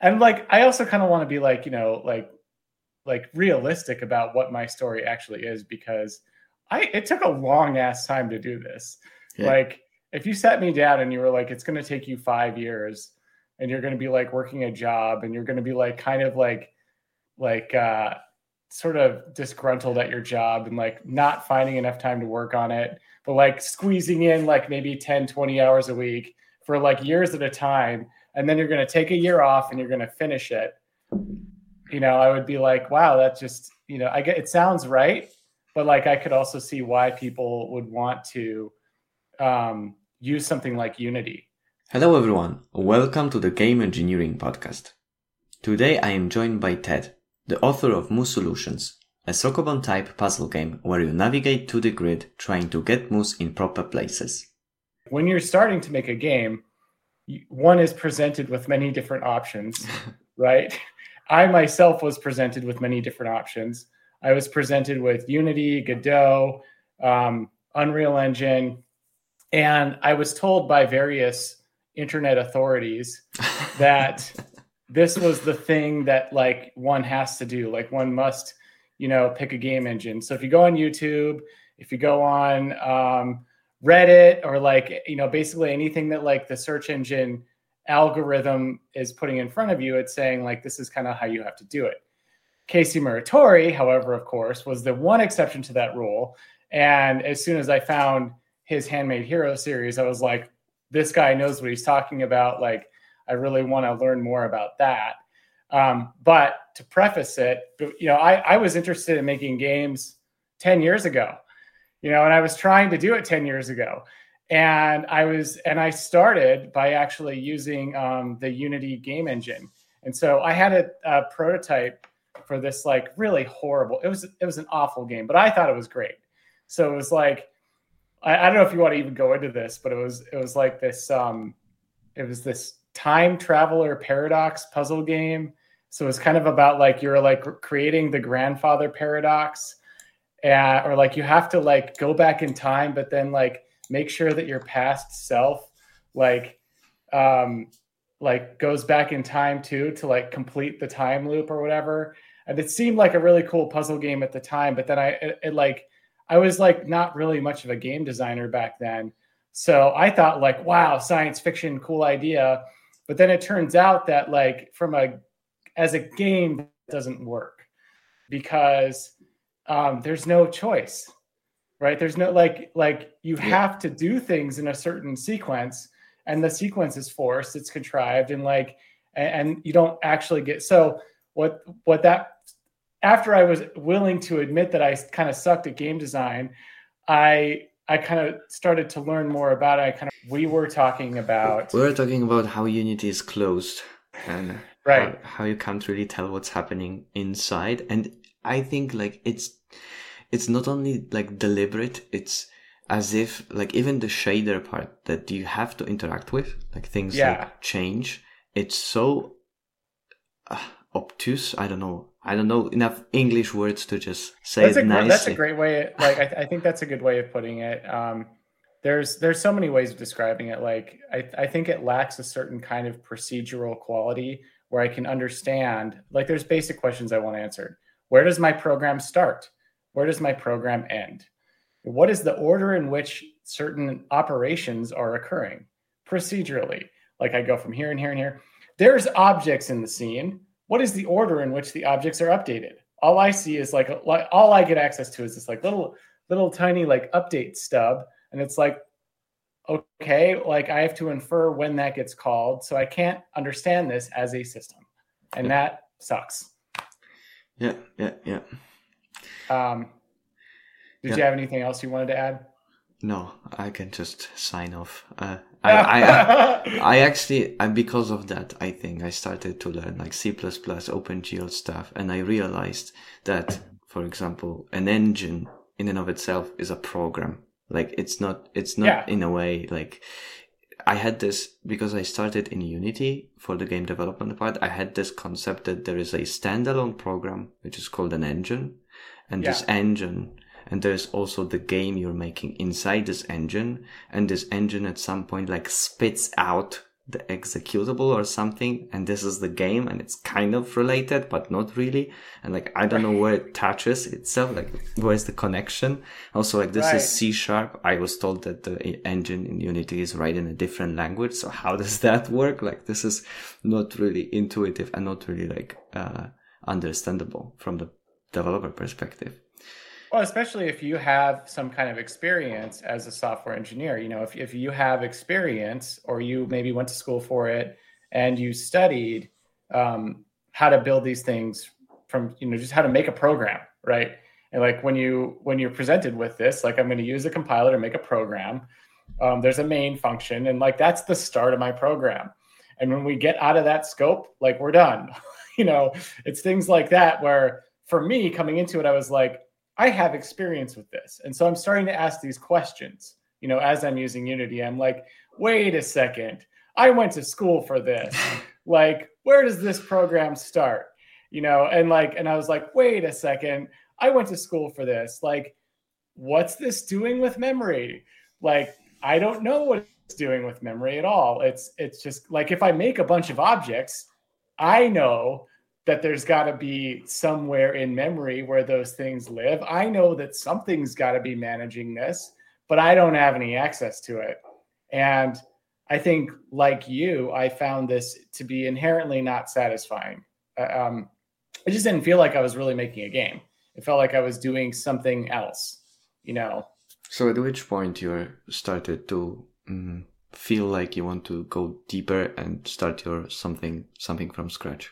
And like, I also kind of want to be like, like realistic about what my story actually is, because it took a long ass time to do this. Yeah. Like, if you set me down and you were like, it's going to take you 5 years and you're going to be like working a job and you're going to be like kind of like sort of disgruntled at your job and like not finding enough time to work on it, but like squeezing in like maybe 10, 20 hours a week for like years at a time, and then you're going to take a year off and you're going to finish it, I would be like, wow, that just, I get, it sounds right, but like I could also see why people would want to use something like Unity. Hello everyone, welcome to the Game Engineering Podcast. Today I am joined by Ted, the author of Moose Solutions, a Sokoban-type puzzle game where you navigate to the grid trying to get moose in proper places. When you're starting to make a game, one is presented with many different options, right? I myself was presented with many different options. I was presented with Unity, Godot, Unreal Engine, and I was told by various internet authorities that this was the thing that like one has to do. Like one must, pick a game engine. So if you go on YouTube, if you go on Reddit, or like, basically anything that like the search engine algorithm is putting in front of you, it's saying like, this is kind of how you have to do it. Casey Muratori, however, of course, was the one exception to that rule. And as soon as I found his Handmade Hero series, I was like, this guy knows what he's talking about. Like, I really want to learn more about that. But to preface it, I was interested in making games 10 years ago, and I was trying to do it 10 years ago. And I started by actually using the Unity game engine. And so I had a prototype for this like really horrible, it was an awful game, but I thought it was great. So it was like, I don't know if you want to even go into this, but it was like this, it was this time traveler paradox puzzle game. So it's kind of about like, you're like creating the grandfather paradox, or like you have to like go back in time, but then like make sure that your past self like goes back in time too, to like complete the time loop or whatever. And it seemed like a really cool puzzle game at the time, but then I was like not really much of a game designer back then. So I thought like, wow, science fiction, cool idea. But then it turns out that like as a game, it doesn't work because there's no choice, right? There's no like you have to do things in a certain sequence, and the sequence is forced, it's contrived, and you don't actually get, so what that, after I was willing to admit that I kind of sucked at game design, I kind of started to learn more about it. We were talking about how Unity is closed and right. how you can't really tell what's happening inside. And I think like it's not only like deliberate, it's as if like even the shader part that you have to interact with, like things like change, it's so obtuse. I don't know enough English words to just say it nicely. That's a great way. Like, I think that's a good way of putting it. There's so many ways of describing it. Like, I think it lacks a certain kind of procedural quality where I can understand, like, there's basic questions I want answered. Where does my program start? Where does my program end? What is the order in which certain operations are occurring procedurally? Like, I go from here and here and here. There's objects in the scene. What is the order in which the objects are updated? All I see is like all I get access to is this like little tiny like update stub. And it's like, okay, like I have to infer when that gets called. So I can't understand this as a system. And that sucks. Yeah. Did you have anything else you wanted to add? No, I can just sign off. I actually, because of that, I think I started to learn like C++, OpenGL stuff, and I realized that, for example, an engine in and of itself is a program. Like it's not in a way like I had this because I started in Unity for the game development part. I had this concept that there is a standalone program which is called an engine, and this engine. And there's also the game you're making inside this engine. And this engine at some point like spits out the executable or something, and this is the game, and it's kind of related but not really, and like I don't know where it touches itself, like where's the connection. Also, like this is C#. I was told that the engine in Unity is written in a different language, so how does that work? Like this is not really intuitive and not really like understandable from the developer perspective. Well, especially if you have some kind of experience as a software engineer, you know, if you have experience or you maybe went to school for it and you studied how to build these things from, you know, just how to make a program, right? And like when you're presented with this, like I'm going to use a compiler to make a program. There's a main function, and like that's the start of my program. And when we get out of that scope, like we're done. You know, it's things like that where for me coming into it, I was like, I have experience with this. And so I'm starting to ask these questions, you know, as I'm using Unity. I'm like, wait a second, I went to school for this. Like, where does this program start? You know, and I was like, wait a second, I went to school for this. Like, what's this doing with memory? Like, I don't know what it's doing with memory at all. It's just like, if I make a bunch of objects, I know that there's got to be somewhere in memory where those things live. I know that something's got to be managing this, but I don't have any access to it. And I think, like you, I found this to be inherently not satisfying. I just didn't feel like I was really making a game. It felt like I was doing something else, you know? So at which point you started to feel like you want to go deeper and start your something from scratch?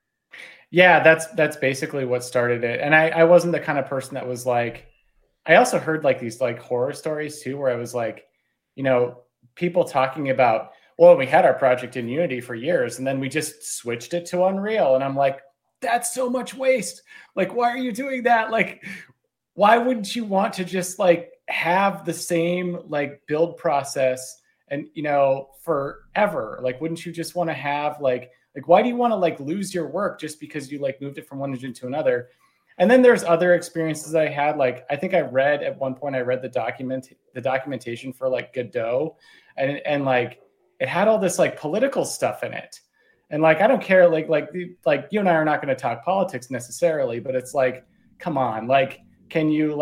Yeah, that's basically what started it. And I wasn't the kind of person that was like, I also heard like these like horror stories too, where I was like, you know, people talking about, well, we had our project in Unity for years and then we just switched it to Unreal. And I'm like, that's so much waste. Like, why are you doing that? Like, why wouldn't you want to just like have the same like build process and, you know, forever? Like, wouldn't you just want to have like, why do you want to like lose your work just because you like moved it from one engine to another? And then there's other experiences I had. Like, I think I read at one point, I read the documentation for like Godot, and like it had all this like political stuff in it. And like, I don't care, like you and I are not going to talk politics necessarily, but it's like, come on, like, can you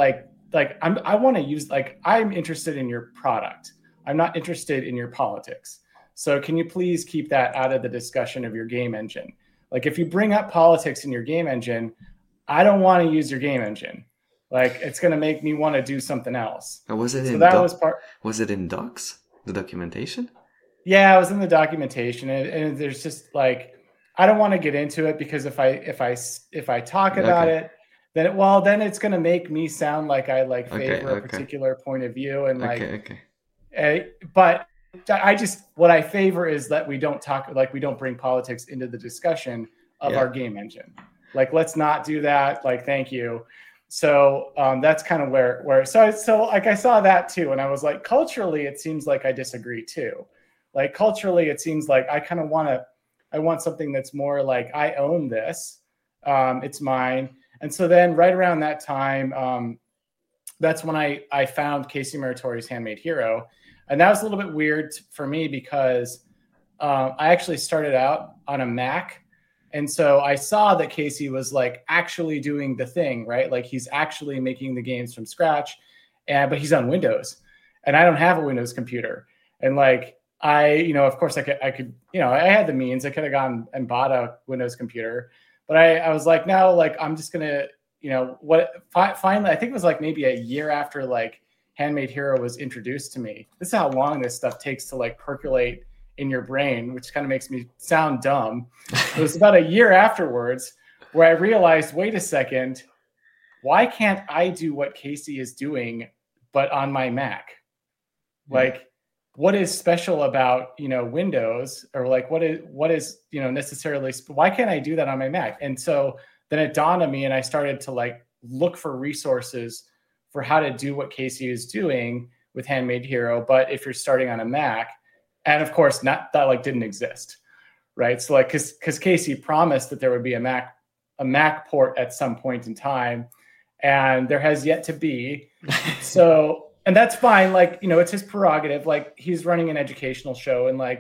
I want to use, like, I'm interested in your product. I'm not interested in your politics. So can you please keep that out of the discussion of your game engine? Like, if you bring up politics in your game engine, I don't want to use your game engine. Like, it's going to make me want to do something else. Was it Was it in docs, the documentation? Yeah, it was in the documentation, and there's just like, I don't want to get into it because if I talk about it, then it's going to make me sound like I like favor a particular point of view, and but what I favor is that we don't bring politics into the discussion of our game engine. Like, let's not do that. Like, thank you. So that's kind of where so like I saw that too, and I was like, culturally, it seems like I disagree too. Like, culturally, it seems like I kind of I want something that's more like, I own this. It's mine. And so then right around that time, that's when I found Casey Muratori's Handmade Hero. And that was a little bit weird for me because I actually started out on a Mac. And so I saw that Casey was like actually doing the thing, right? Like, he's actually making the games from scratch, but he's on Windows, and I don't have a Windows computer. And like, of course I could, I had the means. I could have gone and bought a Windows computer, but I was like, no, like, I'm just going to, finally, I think it was like maybe a year after like Handmade Hero was introduced to me. This is how long this stuff takes to like percolate in your brain, which kind of makes me sound dumb. It was about a year afterwards where I realized, wait a second, why can't I do what Casey is doing, but on my Mac? Like, what is special about, Windows, or like, what is, necessarily, why can't I do that on my Mac? And so then it dawned on me, and I started to like look for resources for how to do what Casey is doing with Handmade Hero. But if you're starting on a Mac, and of course, not that like didn't exist, right? So like, because Casey promised that there would be a Mac port at some point in time, and there has yet to be. So, and that's fine. Like, it's his prerogative. Like, he's running an educational show, and like,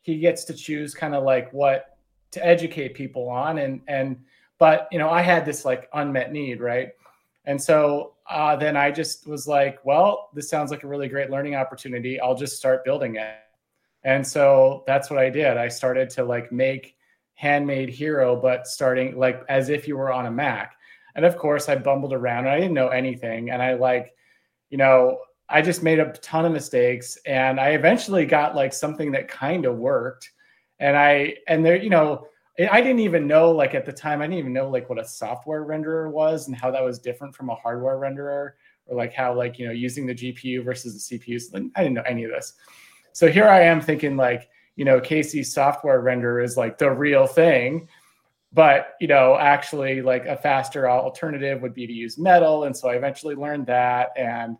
he gets to choose kind of like what to educate people on. But, you know, I had this like unmet need, right? And so then I just was like, well, this sounds like a really great learning opportunity. I'll just start building it. And so that's what I did. I started to like make Handmade Hero, but starting like as if you were on a Mac. And of course I bumbled around and I didn't know anything. And I like, you know, I just made a ton of mistakes, and I eventually got like something that kind of worked. And there, you know, I didn't even know, like at the time, I didn't even know like what a software renderer was and how that was different from a hardware renderer, or like how, like, you know, using the GPU versus the CPU. So I didn't know any of this. So here I am thinking like, you know, Casey's software renderer is like the real thing. But, you know, actually like a faster alternative would be to use Metal. And so I eventually learned that. And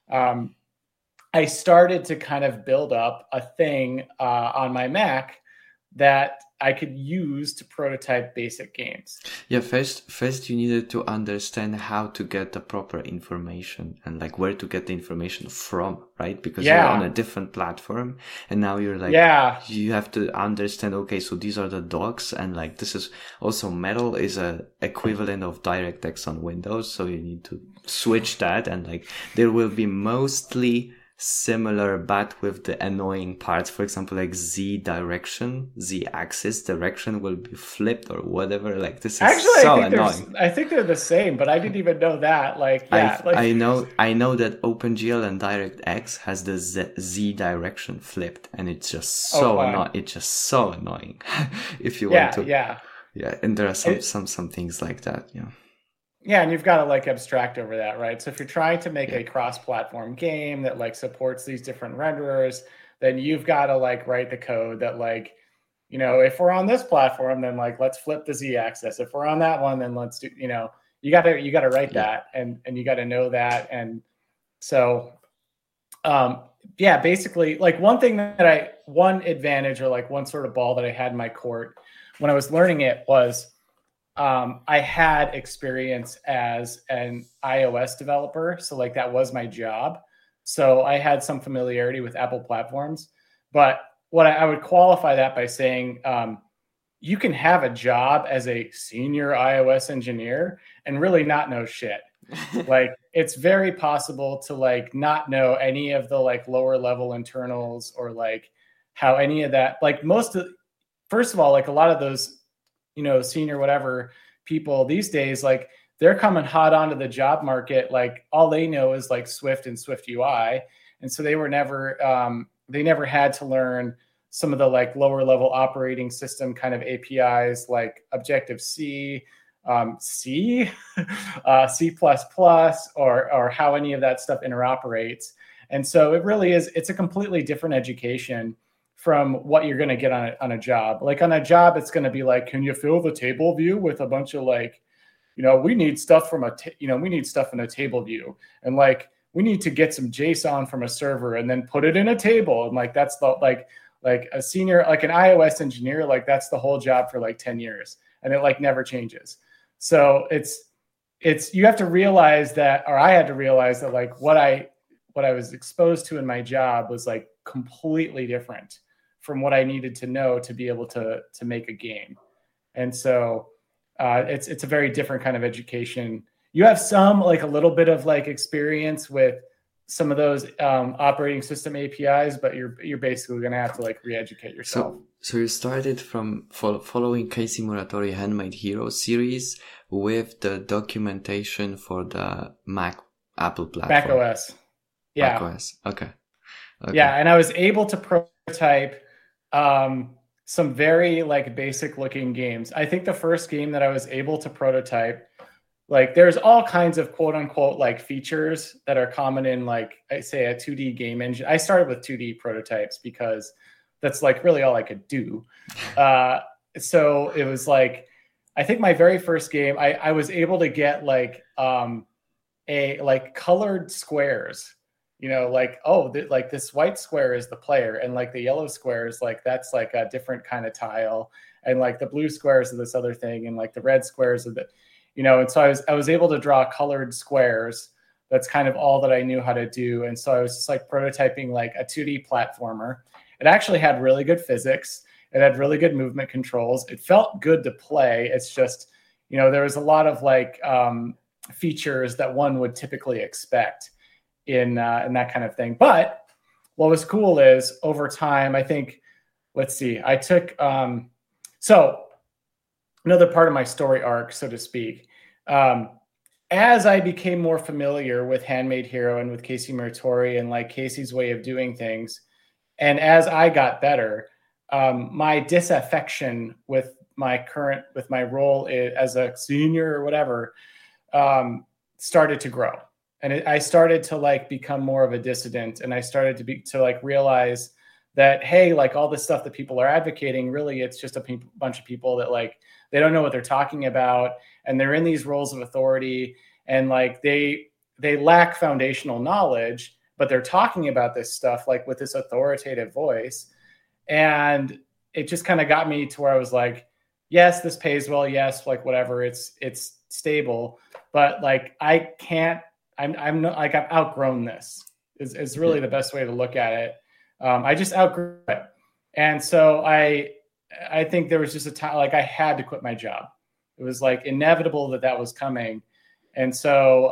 I started to kind of build up a thing on my Mac that I could use to prototype basic games. Yeah, first you needed to understand how to get the proper information and like where to get the information from, right? Because you're on a different platform, and now you're like, you have to understand, okay, so these are the docs, and like this is also Metal is a equivalent of DirectX on Windows, so you need to switch that, and like there will be mostly similar but with the annoying parts. For example, like z axis direction will be flipped or whatever. Like this is actually so annoying. I think they're the same, but I didn't even know that. Like, I know that OpenGL and DirectX has the z direction flipped, and it's just so annoying. It's just so annoying if you want to. And there are some things like that. Yeah, and you've got to like abstract over that, right? So if you're trying to make a cross-platform game that like supports these different renderers, then you've got to like write the code that like, you know, if we're on this platform, then like let's flip the z-axis. If we're on that one, then let's do, you know, you got to write that, and you got to know that. And so basically like one advantage, or like one sort of ball that I had in my court when I was learning it was I had experience as an iOS developer. So like that was my job. So I had some familiarity with Apple platforms. But what I would qualify that by saying, you can have a job as a senior iOS engineer and really not know shit. Like it's very possible to like not know any of the like lower level internals, or like how any of that, like first of all, like a lot of those, you know, senior whatever people these days, like they're coming hot onto the job market. Like all they know is like Swift and Swift UI. And so they were never, they never had to learn some of the like lower level operating system kind of APIs like Objective-C, C, C++, or how any of that stuff interoperates. And so it really is, it's a completely different education from what you're going to get on a job. Like on a job, it's going to be like, can you fill the table view with a bunch of like, you know, we need stuff from we need stuff in a table view, and like we need to get some JSON from a server and then put it in a table. And like that's the like a senior, like an iOS engineer, like that's the whole job for like 10 years, and it like never changes. So it's you have to realize that, or I had to realize that like what I was exposed to in my job was like completely different from what I needed to know to be able to make a game. And so it's a very different kind of education. You have some like a little bit of like experience with some of those operating system APIs, but you're basically going to have to like re-educate yourself. So you started from following Casey Muratori Handmade Hero series with the documentation for the Apple platform. Mac OS. Yeah. Mac OS. Okay. Yeah, and I was able to prototype some very like basic looking games. I think the first game that I was able to prototype, like there's all kinds of quote unquote like features that are common in like, I say, a 2D game engine. I started with 2D prototypes because that's like really all I could do. So it was like, I think my very first game, I was able to get like like colored squares. You know, like, like this white square is the player, and like the yellow square is like, that's like a different kind of tile, and like the blue squares are this other thing, and like the red squares are the, you know. And so I was able to draw colored squares. That's kind of all that I knew how to do. And so I was just like prototyping like a 2D platformer. It actually had really good physics. It had really good movement controls. It felt good to play. It's just, there was a lot of like features that one would typically expect in that kind of thing. But what was cool is over time, I think, let's see, I took, so another part of my story arc, so to speak, as I became more familiar with Handmade Hero and with Casey Muratori and like Casey's way of doing things, and as I got better, my disaffection with my role as a senior or whatever started to grow. And I started to like become more of a dissident, and I started to like realize that, hey, like all this stuff that people are advocating, really, it's just a bunch of people that like, they don't know what they're talking about, and they're in these roles of authority, and like they lack foundational knowledge, but they're talking about this stuff like with this authoritative voice. And it just kind of got me to where I was like, yes, this pays well. Yes. Like whatever, it's stable, but like, I'm not like, I've outgrown this is really the best way to look at it. I just outgrew it. And so I think there was just a time, like I had to quit my job. It was like inevitable that was coming. And so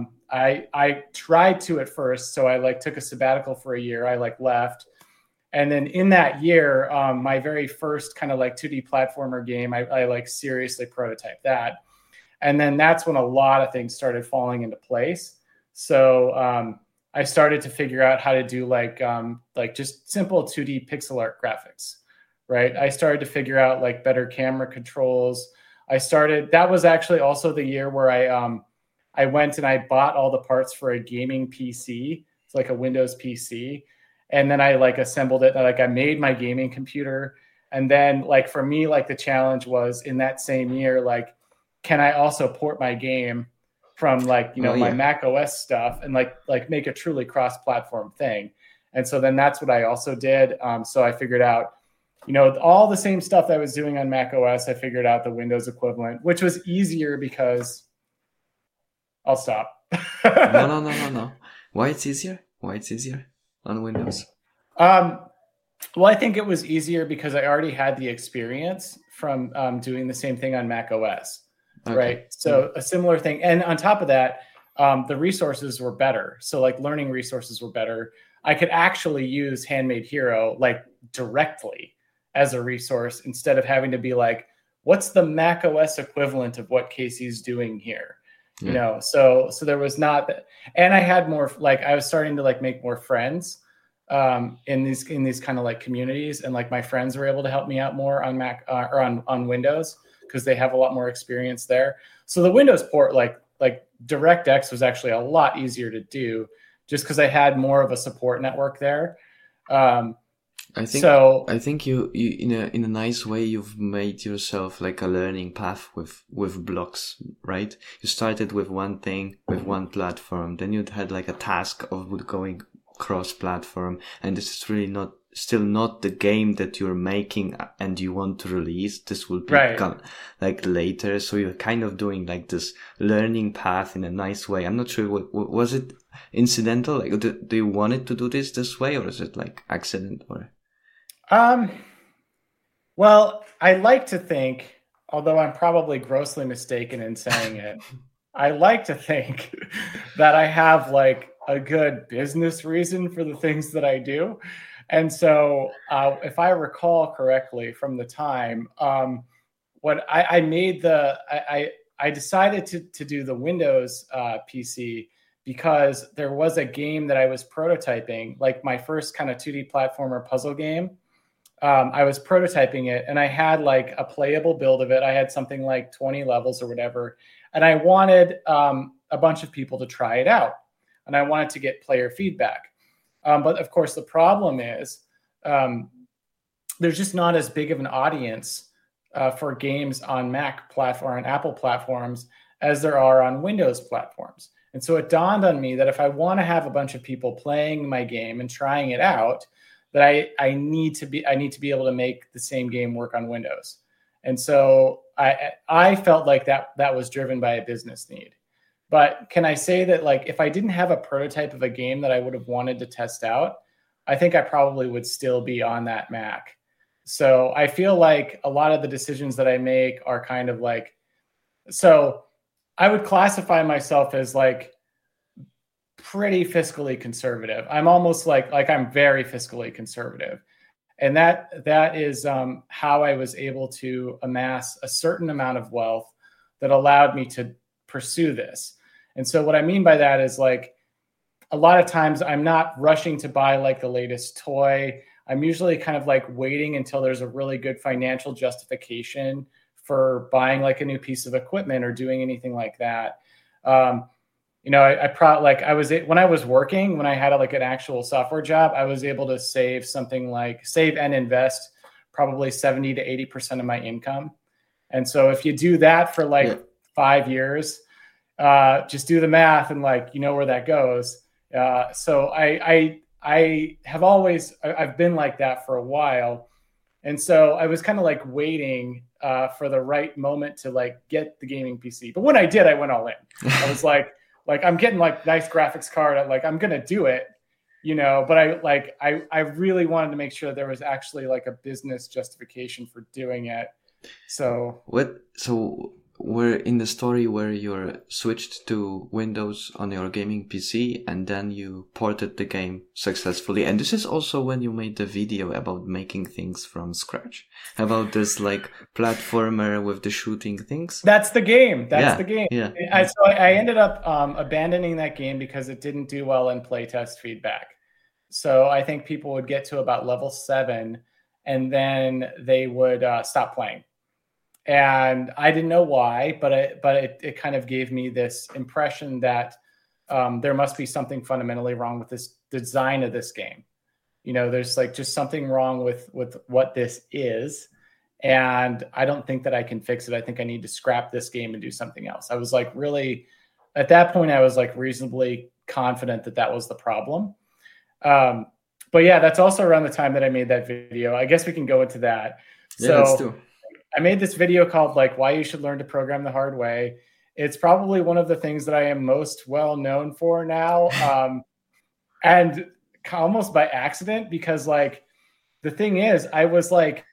I tried to at first. So I like took a sabbatical for a year. I like left. And then in that year, my very first kind of like 2D platformer game, I like seriously prototyped that. And then that's when a lot of things started falling into place. So I started to figure out how to do like just simple 2D pixel art graphics, right? I started to figure out like better camera controls. That was actually also the year where I went and I bought all the parts for a gaming PC. It's like a Windows PC. And then I like assembled it. Like I made my gaming computer. And then like for me, like the challenge was in that same year, like, can I also port my game from like, my Mac OS stuff and like make a truly cross-platform thing. And so then that's what I also did. So I figured out, all the same stuff that I was doing on Mac OS, I figured out the Windows equivalent, which was easier because I'll stop. No. Why it's easier? On Windows? Well, I think it was easier because I already had the experience from doing the same thing on Mac OS. Okay. Right. So a similar thing. And on top of that, the resources were better. So like learning resources were better. I could actually use Handmade Hero like directly as a resource instead of having to be like, what's the Mac OS equivalent of what Casey's doing here? Yeah. So there was not that. And I had more, like I was starting to like make more friends in these kind of like communities. And like my friends were able to help me out more on Mac or on Windows, because they have a lot more experience there. So the Windows port, like DirectX was actually a lot easier to do just because I had more of a support network there. I think you in a nice way, you've made yourself like a learning path with blocks, right? You started with one thing, with one platform, then you had like a task of going cross-platform, and this is really still not the game that you're making and you want to release. This will be like later. So you're kind of doing like this learning path in a nice way. I'm not sure, was it incidental? Like, do you want it to do this way, or is it like accident or? Well, I like to think, although I'm probably grossly mistaken in saying it, I like to think that I have like a good business reason for the things that I do. And so if I recall correctly from the time, what I made I decided to do the Windows PC because there was a game that I was prototyping, like my first kind of 2D platformer puzzle game. I was prototyping it and I had like a playable build of it. I had something like 20 levels or whatever. And I wanted a bunch of people to try it out. And I wanted to get player feedback. But of course, the problem is there's just not as big of an audience for games on Mac platform and Apple platforms as there are on Windows platforms. And so it dawned on me that if I want to have a bunch of people playing my game and trying it out, that I need to be able to make the same game work on Windows. And so I felt like that was driven by a business need. But can I say that like if I didn't have a prototype of a game that I would have wanted to test out, I think I probably would still be on that Mac. So I feel like a lot of the decisions that I make are kind of like, so I would classify myself as like pretty fiscally conservative. I'm almost like I'm very fiscally conservative. And that is how I was able to amass a certain amount of wealth that allowed me to pursue this. And so what I mean by that is like a lot of times I'm not rushing to buy like the latest toy. I'm usually kind of like waiting until there's a really good financial justification for buying like a new piece of equipment or doing anything like that. You know, when I was working, when I had like an actual software job, I was able to save and invest probably 70 to 80% of my income. And so if you do that for like 5 years, just do the math and like, you know where that goes. So I've been like that for a while. And so I was kind of like waiting for the right moment to like get the gaming PC. But when I did, I went all in. I was like I'm getting like nice graphics card. I'm going to do it, you know, but I really wanted to make sure there was actually like a business justification for doing it. So we're in the story where you're switched to Windows on your gaming PC and then you ported the game successfully. And this is also when you made the video about making things from scratch, about this like platformer with the shooting things. That's the game. That's the game. Yeah. So I ended up abandoning that game because it didn't do well in playtest feedback. So I think people would get to about level 7 and then they would stop playing. And I didn't know why, but it kind of gave me this impression that there must be something fundamentally wrong with this design of this game. You know, there's like just something wrong with what this is. And I don't think that I can fix it. I think I need to scrap this game and do something else. I was like really, at that point, I was like reasonably confident that was the problem. But yeah, that's also around the time that I made that video. I guess we can go into that. Yeah, let's do. I made this video called like why you should learn to program the hard way. It's probably one of the things that I am most well known for now. And almost by accident, because like the thing is, I was like,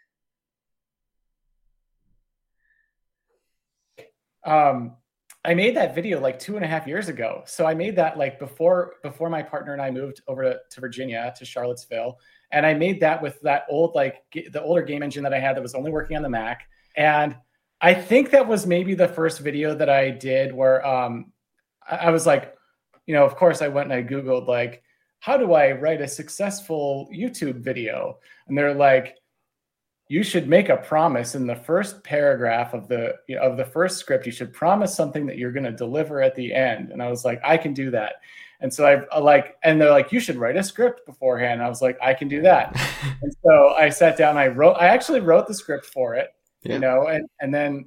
I made that video like 2.5 years ago. So I made that like before my partner and I moved over to Virginia, to Charlottesville. And I made that with that old, like the older game engine that I had that was only working on the Mac. And I think that was maybe the first video that I did where I was like, you know, of course I went and I Googled like, how do I write a successful YouTube video? And they're like, you should make a promise in the first paragraph of the first script. You should promise something that you're going to deliver at the end. And I was like, I can do that. And so and they're like, you should write a script beforehand. And I was like, I can do that. And so I sat down, I actually wrote the script for it, you know, and then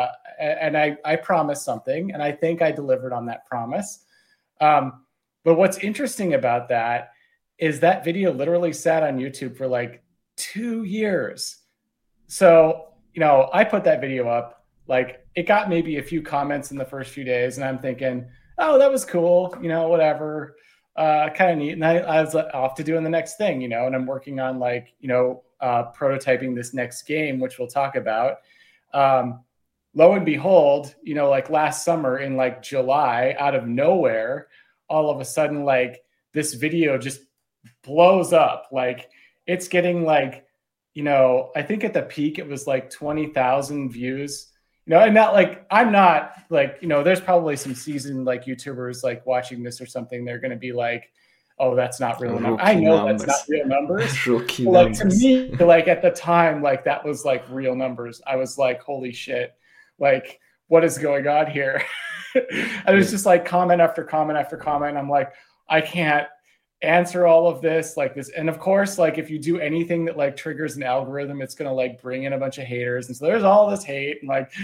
I promised something, and I think I delivered on that promise. But what's interesting about that is that video literally sat on YouTube for like 2 years. So, you know, I put that video up, like it got maybe a few comments in the first few days, and I'm thinking, oh, that was cool, you know, whatever, kind of neat. And I was off to doing the next thing, you know, and I'm working on like, you know, prototyping this next game, which we'll talk about. Lo and behold, you know, like last summer in like July, out of nowhere, all of a sudden, like this video just blows up. Like it's getting like, you know, I think at the peak, it was like 20,000 views. You know, and not like, I'm not like, you know, there's probably some seasoned like YouTubers like watching this or something. They're going to be like, oh, that's not real numbers. I know that's not real numbers. Like to me, like at the time, like that was like real numbers. I was like, holy shit, like what is going on here? And it was just like comment after comment after comment. I'm like, I can't answer all of this like this. And of course, like if you do anything that like triggers an algorithm, it's going to like bring in a bunch of haters. And so there's all this hate and like,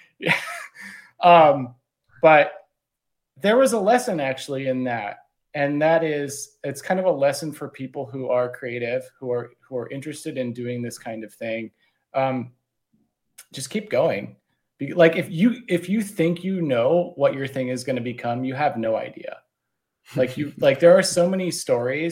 yeah. But there was a lesson actually in that. And that is, it's kind of a lesson for people who are creative, who are interested in doing this kind of thing. Just keep going. Like if you think you know what your thing is going to become, you have no idea. Like there are so many stories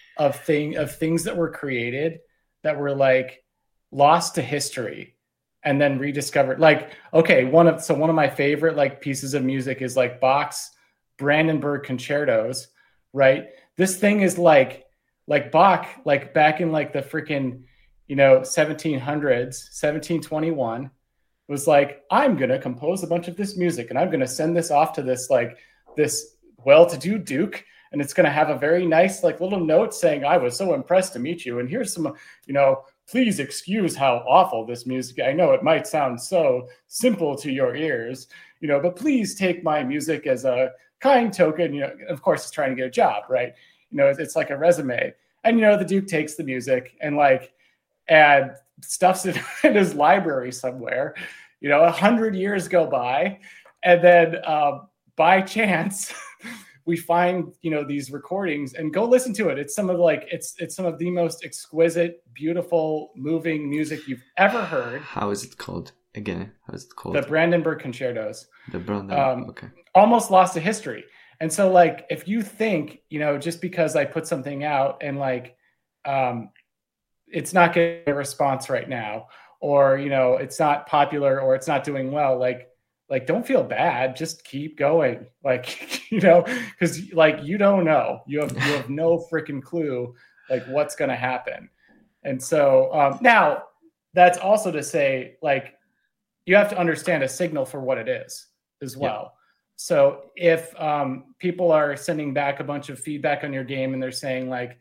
of things that were created that were like lost to history and then rediscovered. Like, okay, one of my favorite like pieces of music is like Bach's Brandenburg concertos, right? This thing is like Bach, like back in like the freaking, 1700s, 1721, was like, I'm going to compose a bunch of this music and I'm going to send this off to this well-to-do duke. And it's going to have a very nice, like little note saying, I was so impressed to meet you. And here's some, please excuse how awful this music. I know it might sound so simple to your ears, but please take my music as a kind token. Of course, he's trying to get a job, right? It's like a resume. And, the Duke takes the music and stuffs it in his library somewhere. 100 years go by. And then by chance, we find, these recordings and go listen to it. It's some of it's some of the most exquisite, beautiful, moving music you've ever heard. How is it called again? How is it called? The Brandenburg Concertos. The Brandenburg. Okay. Almost lost to history. And so like, if you think, just because I put something out and like, it's not getting a response right now, or, it's not popular or it's not doing well, like don't feel bad, just keep going. Like, because like you don't know. You have no freaking clue like what's gonna happen. And so now that's also to say, like, you have to understand a signal for what it is as well. Yeah. So if people are sending back a bunch of feedback on your game and they're saying like,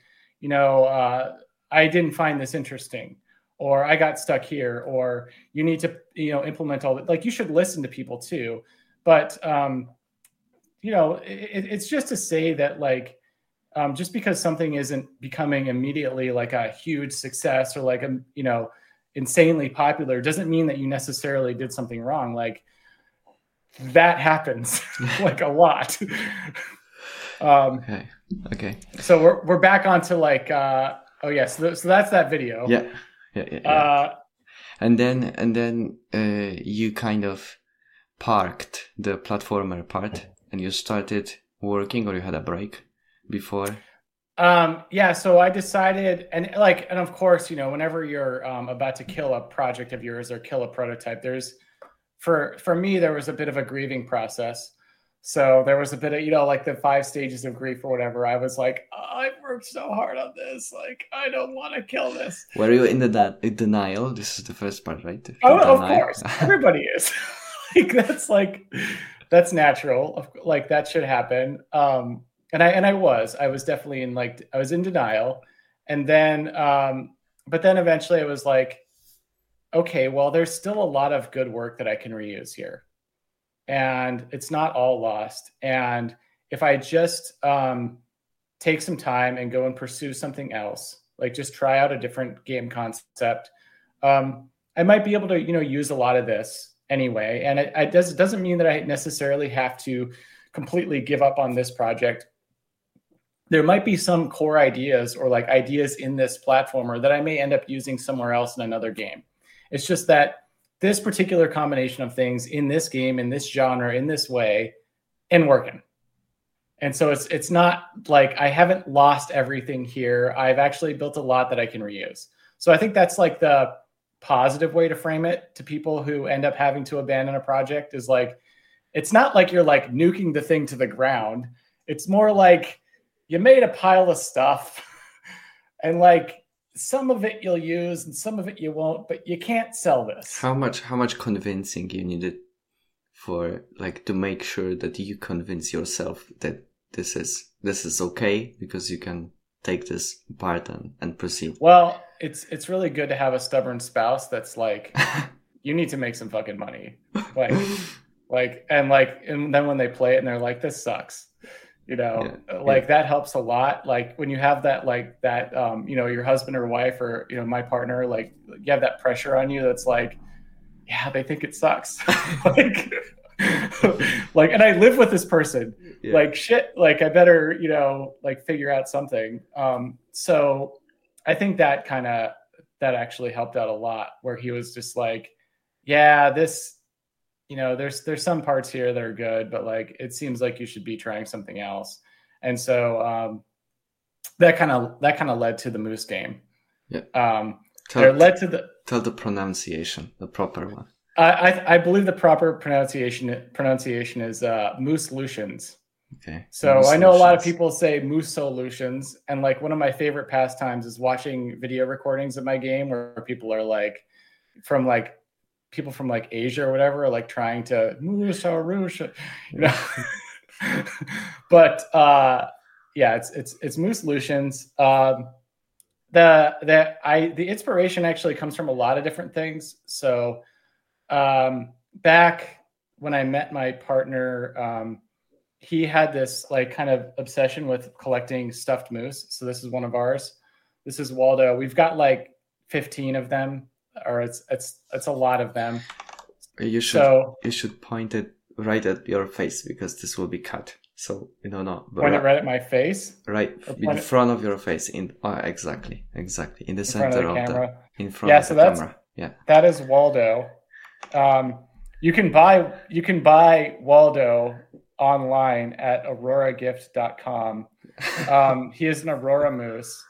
I didn't find this interesting, or I got stuck here, or you need to, implement all that. Like, you should listen to people too. But, it's just to say that like, just because something isn't becoming immediately like a huge success or like, insanely popular doesn't mean that you necessarily did something wrong. Like, that happens like a lot. Okay. So we're back onto like, so that's that video. Yeah. And then you kind of parked the platformer part and you started working, or you had a break before? So I decided, and of course, whenever you're about to kill a project of yours or kill a prototype, for me, there was a bit of a grieving process. So there was a bit of, like the 5 stages of grief or whatever. I was like, I've worked so hard on this. Like, I don't want to kill this. Were you in denial? This is the first part, right? Of course. Everybody is. That's natural. Like, that should happen. And I was definitely I was in denial. And then, but then eventually I was like, okay, well, there's still a lot of good work that I can reuse here. And it's not all lost. And if I just take some time and go and pursue something else, like just try out a different game concept, I might be able to, use a lot of this anyway. And it doesn't mean that I necessarily have to completely give up on this project. There might be some core ideas or like ideas in this platformer that I may end up using somewhere else in another game. It's just that this particular combination of things in this game, in this genre, in this way, and working. And so it's not like I haven't lost everything here. I've actually built a lot that I can reuse. So I think that's like the positive way to frame it to people who end up having to abandon a project, is like, it's not like you're like nuking the thing to the ground. It's more like you made a pile of stuff and like, some of it you'll use and some of it you won't, but you can't sell this. How much convincing you needed for like to make sure that you convince yourself that this is okay, because you can take this part and proceed? Well, it's really good to have a stubborn spouse that's like, you need to make some fucking money. And then when they play it and they're like, this sucks. That helps a lot. Like when you have that, your husband or wife or, my partner, like you have that pressure on you. That's like, yeah, they think it sucks. And I live with this person, like shit, like I better, figure out something. So I think that actually helped out a lot, where he was just like, yeah, this, there's some parts here that are good, but like, it seems like you should be trying something else. And so, that kind of led to the Moose game. Yeah. Led to the tell the pronunciation, the proper one. I believe the proper pronunciation is Moose Solutions. Okay. So Moose I know Solutions. a lot of people say Moose Solutions, and like one of my favorite pastimes is watching video recordings of my game where people are like people from like Asia or whatever are like trying to Moose Solutions, you know. But yeah, it's Moose Solutions. The inspiration actually comes from a lot of different things. So back when I met my partner, he had this like kind of obsession with collecting stuffed moose. So this is one of ours. This is Waldo. We've got like 15 of them, or it's a lot of them. You should point it right at your face because this will be cut. So you don't know. Point it right at my face. Right in front of your face. Exactly in the center of the camera. In front of the camera. Yeah. That is Waldo. You can buy Waldo online at auroragift.com. He is an Aurora moose.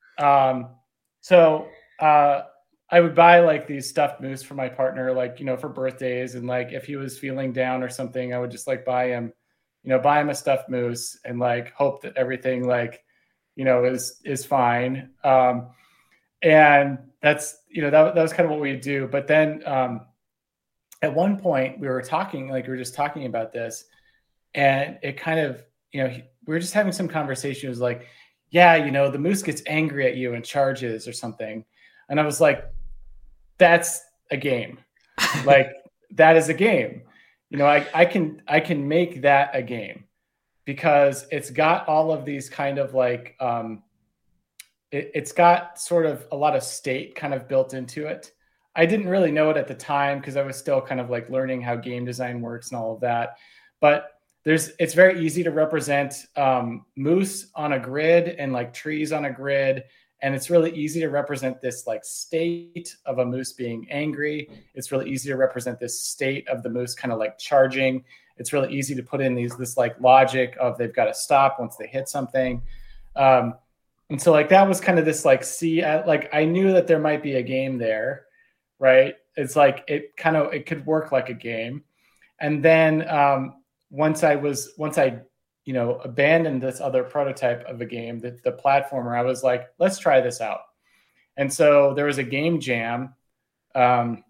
So I would buy like these stuffed moose for my partner, like, you know, for birthdays, and like if he was feeling down or something, I would just like buy him a stuffed moose and like hope that everything like, you know, is fine. And that's, you know, that was kind of what we do. But then at one point we were just talking about this, and it kind of, you know, we were just having some conversation. It was like, yeah, you know, the moose gets angry at you and charges or something. And I was like, that's a game. Like, that is a game. You know, I can make that a game because it's got all of these kind of like, it's got sort of a lot of state kind of built into it. I didn't really know it at the time because I was still kind of like learning how game design works and all of that. But it's very easy to represent moose on a grid and like trees on a grid. And it's really easy to represent this like state of a moose being angry. It's really easy to represent this state of the moose kind of like charging. It's really easy to put in this like logic of they've got to stop once they hit something. And so like that was kind of this like like I knew that there might be a game there, right? It's like it could work like a game. And then once I you know, abandoned this other prototype of a game, the platformer, I was like, let's try this out. And so there was a game jam. And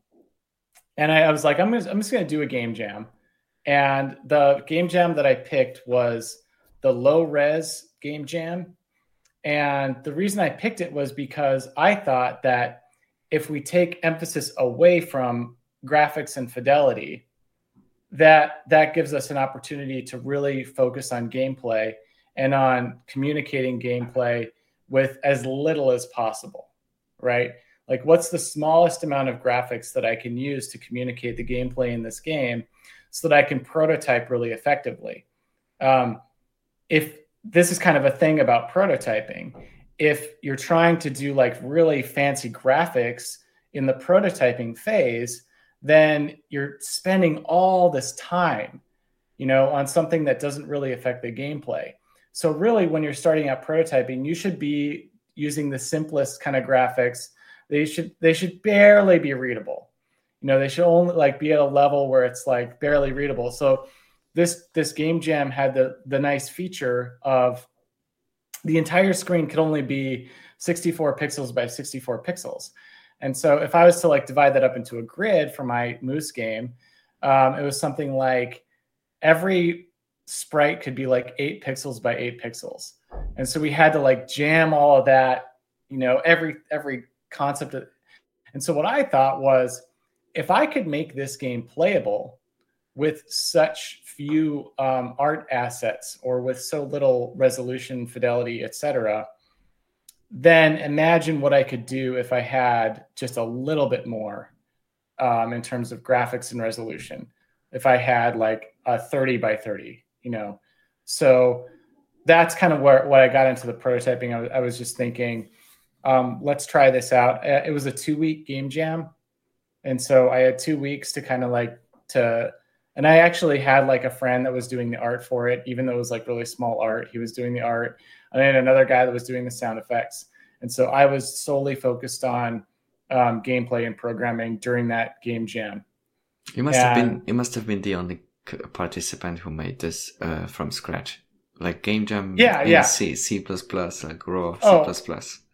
I was like, I'm just going to do a game jam. And the game jam that I picked was the low res game jam. And the reason I picked it was because I thought that if we take emphasis away from graphics and fidelity, that gives us an opportunity to really focus on gameplay and on communicating gameplay with as little as possible, right? Like, what's the smallest amount of graphics that I can use to communicate the gameplay in this game so that I can prototype really effectively? If this is kind of a thing about prototyping, if you're trying to do like really fancy graphics in the prototyping phase, then you're spending all this time, you know, on something that doesn't really affect the gameplay. So really, when you're starting out prototyping, you should be using the simplest kind of graphics. They should barely be readable. You know, they should only like be at a level where it's like barely readable. So this game jam had the nice feature of the entire screen could only be 64 pixels by 64 pixels. And so if I was to like divide that up into a grid for my moose game, it was something like every sprite could be like 8 pixels by 8 pixels. And so we had to like jam all of that, you know, every concept. And so what I thought was, if I could make this game playable with such few art assets or with so little resolution, fidelity, etc., then imagine what I could do if I had just a little bit more in terms of graphics and resolution. If I had like a 30 by 30, you know. So that's kind of what I got into the prototyping. I was just thinking, let's try this out. It was a 2-week game jam. And so I had 2 weeks to kind of like And I actually had like a friend that was doing the art for it, even though it was like really small art. He was doing the art. And I had another guy that was doing the sound effects. And so I was solely focused on gameplay and programming during that game jam. You must have been the only participant who made this from scratch, like game jam. Yeah. C++, like raw C++.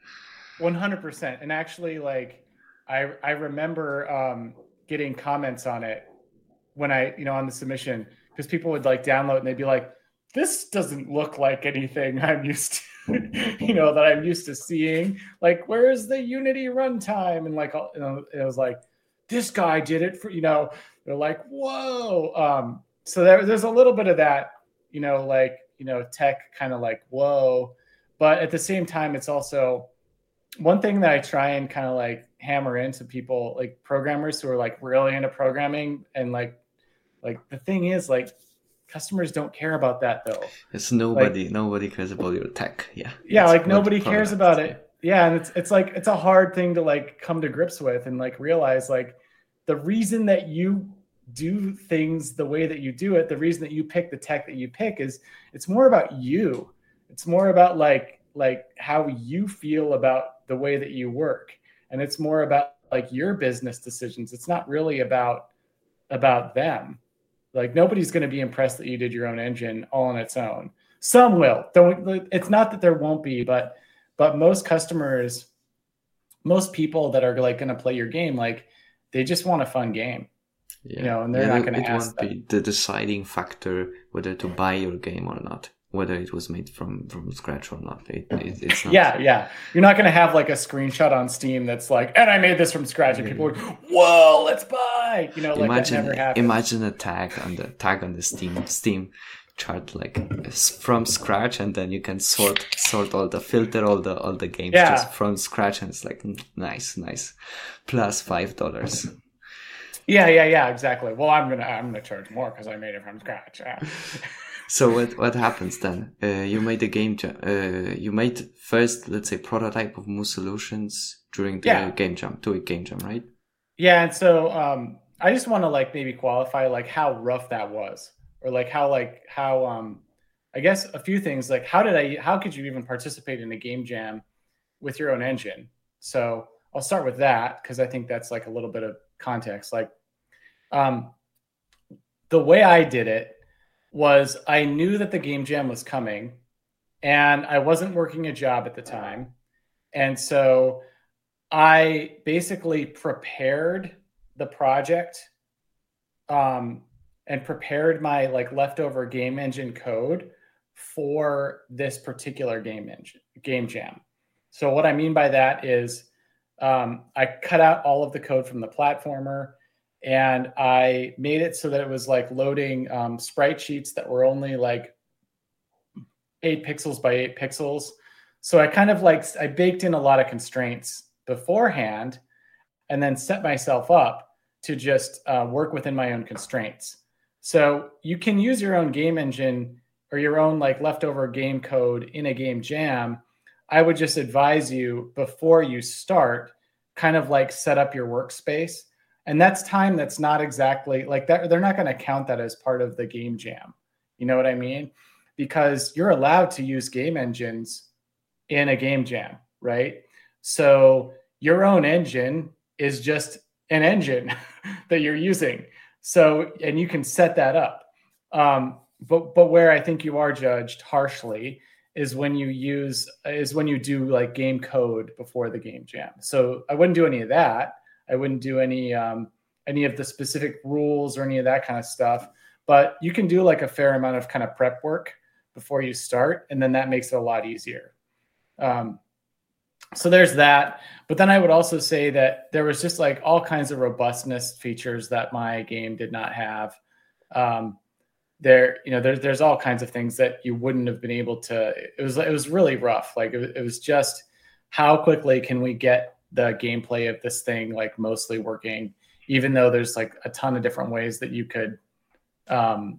100%. And actually, like I remember getting comments on it when on the submission, because people would like download and they'd be like, this doesn't look like anything I'm used to, that I'm used to seeing. Like, where's the Unity runtime? And like, it was like, this guy did it for, they're like, whoa. So there's a little bit of that, tech kind of like, whoa. But at the same time, it's also one thing that I try and kind of like hammer into people, like programmers who are like really into programming. And like the thing is, like, customers don't care about that though. It's nobody cares about your tech. Yeah. Like nobody cares about it. Yeah. And it's like, it's a hard thing to like come to grips with and like realize like the reason that you do things the way that you do it, the reason that you pick the tech that you pick is it's more about you. It's more about like how you feel about the way that you work. And it's more about like your business decisions. It's not really about them. Like nobody's going to be impressed that you did your own engine all on its own. Some will. It's not that there won't be, but most customers, most people that are like going to play your game, like they just want a fun game. And they're not going to ask that. It won't be the deciding factor whether to buy your game or not, whether it was made from scratch or not. It's not. Yeah. You're not going to have like a screenshot on Steam that's like, and I made this from scratch, and people are, whoa, let's buy. That never happens. Imagine a tag on the Steam chart, like from scratch, and then you can sort filter all the games just from scratch, and it's like nice plus $5. Yeah, exactly. Well, I'm gonna charge more because I made it from scratch. Yeah. So what happens then? You made a game jam. You made first, let's say, prototype of Moose Solutions during the game jam, 2-week game jam, right? Yeah, and so I just want to like maybe qualify like how rough that was, or like how I guess a few things like how could you even participate in a game jam with your own engine? So I'll start with that because I think that's like a little bit of context. Like the way I did it was I knew that the game jam was coming and I wasn't working a job at the time. And so I basically prepared the project and prepared my like leftover game engine code for this particular game jam. So what I mean by that is I cut out all of the code from the platformer and I made it so that it was like loading sprite sheets that were only like 8 pixels by 8 pixels. So I kind of like, I baked in a lot of constraints beforehand and then set myself up to just work within my own constraints. So you can use your own game engine or your own like leftover game code in a game jam. I would just advise you before you start, kind of like set up your workspace. And that's time that's not exactly like that. They're not going to count that as part of the game jam. You know what I mean? Because you're allowed to use game engines in a game jam, right? So your own engine is just an engine that you're using. So, and you can set that up. But where I think you are judged harshly is when you do like game code before the game jam. So I wouldn't do any of that. I wouldn't do any of the specific rules or any of that kind of stuff. But you can do like a fair amount of kind of prep work before you start, and then that makes it a lot easier. So there's that. But then I would also say that there was just like all kinds of robustness features that my game did not have. There's all kinds of things that you wouldn't have been able to. It was really rough. Like it was just how quickly can we get the gameplay of this thing like mostly working, even though there's like a ton of different ways that you could, all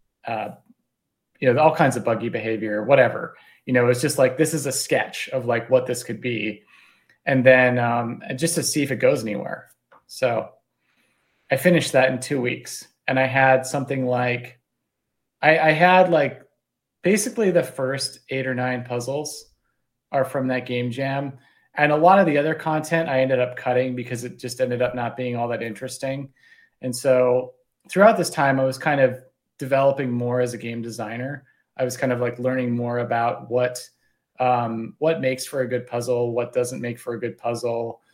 kinds of buggy behavior, whatever. It's just like this is a sketch of like what this could be, and then just to see if it goes anywhere. So I finished that in 2 weeks. and I had something like, I had like basically the first 8 or 9 puzzles are from that game jam. And a lot of the other content I ended up cutting because it just ended up not being all that interesting. And so throughout this time, I was kind of developing more as a game designer. I was kind of like learning more about what makes for a good puzzle, what doesn't make for a good puzzle.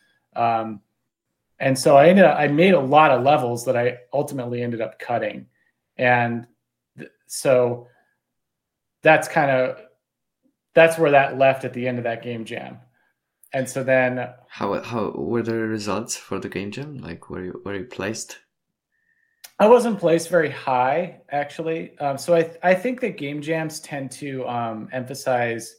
And so I made a lot of levels that I ultimately ended up cutting. And so that's where that left at the end of that game jam. And so then how were the results for the game jam? Like, were you placed? I wasn't placed very high, actually. So I think that game jams tend to emphasize.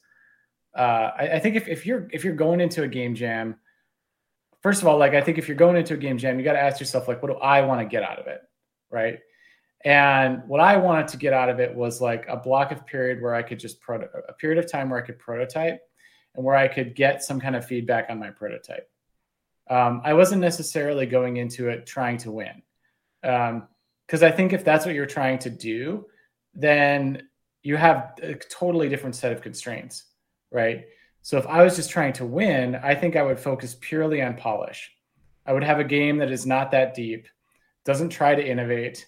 I think if you're going into a game jam, first of all, like I think if you're going into a game jam, you got to ask yourself, like, what do I want to get out of it, right? And what I wanted to get out of it was like a block of period where I could just a period of time where I could prototype and where I could get some kind of feedback on my prototype. I wasn't necessarily going into it trying to win. Because I think if that's what you're trying to do, then you have a totally different set of constraints, right? So if I was just trying to win, I think I would focus purely on polish. I would have a game that is not that deep, doesn't try to innovate,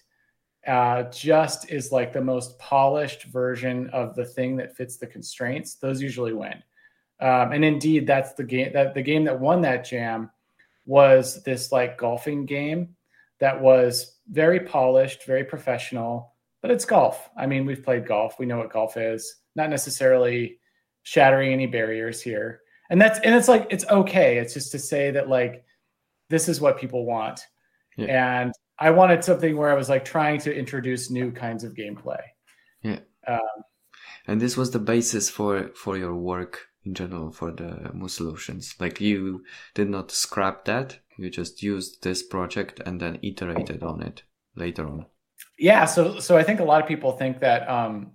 just is like the most polished version of the thing that fits the constraints. Those usually win. And indeed, that's the game that won that jam was this like golfing game that was very polished, very professional, but it's golf. I mean, we've played golf. We know what golf is. Not necessarily shattering any barriers here. And it's like, it's okay. It's just to say that like, this is what people want. Yeah. And I wanted something where I was like trying to introduce new kinds of gameplay. Yeah. And this was the basis for your work in general for the Moose Solutions. Like you did not scrap that. You just used this project and then iterated on it later on. Yeah. So I think a lot of people think that,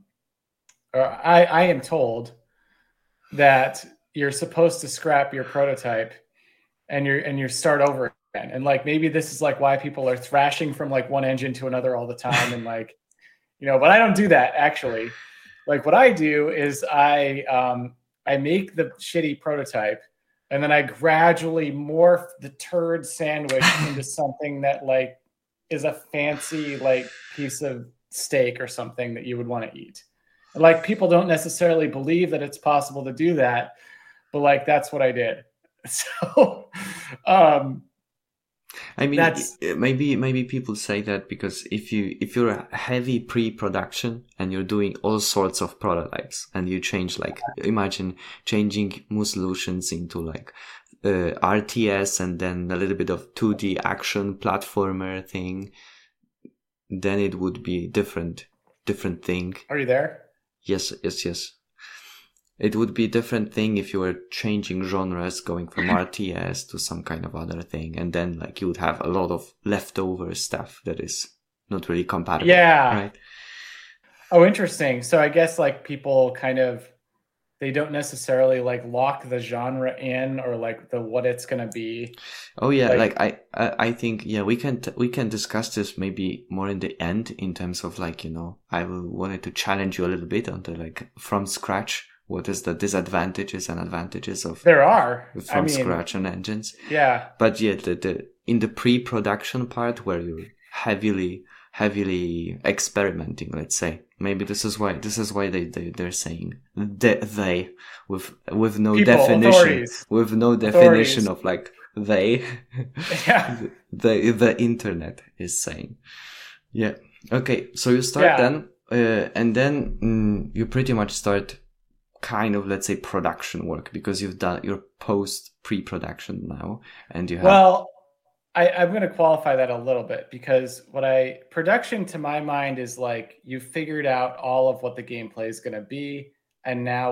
or I am told that you're supposed to scrap your prototype and you start over again. And like, maybe this is like why people are thrashing from like one engine to another all the time. And like, but I don't do that actually. Like what I do is I make the shitty prototype and then I gradually morph the turd sandwich into something that like is a fancy like piece of steak or something that you would want to eat. And like people don't necessarily believe that it's possible to do that, but like that's what I did. So I mean, maybe people say that because if you're a heavy pre-production and you're doing all sorts of prototypes and you change, like, imagine changing Moose Solutions into like RTS and then a little bit of 2D action platformer thing, then it would be different thing. Are you there? Yes. It would be a different thing if you were changing genres, going from RTS to some kind of other thing. And then like you would have a lot of leftover stuff that is not really compatible. Yeah. Right? Oh, interesting. So I guess like people kind of, they don't necessarily like lock the genre in or like what it's going to be. Oh yeah. Like I think, yeah, we can discuss this maybe more in the end in terms of like, I wanted to challenge you a little bit on the like from scratch. What is the disadvantages and advantages of there are from scratch on engines? Yeah. But yeah, in the pre-production part where you're heavily experimenting, let's say, maybe this is why they're saying they with no people, definition, authorities. With no definition of like they. Yeah. the internet is saying. Yeah. Okay. So you start then, and then you pretty much start kind of, let's say, production work because you've done your pre-production now and you have... Well, I'm going to qualify that a little bit because production to my mind is like you've figured out all of what the gameplay is going to be. And now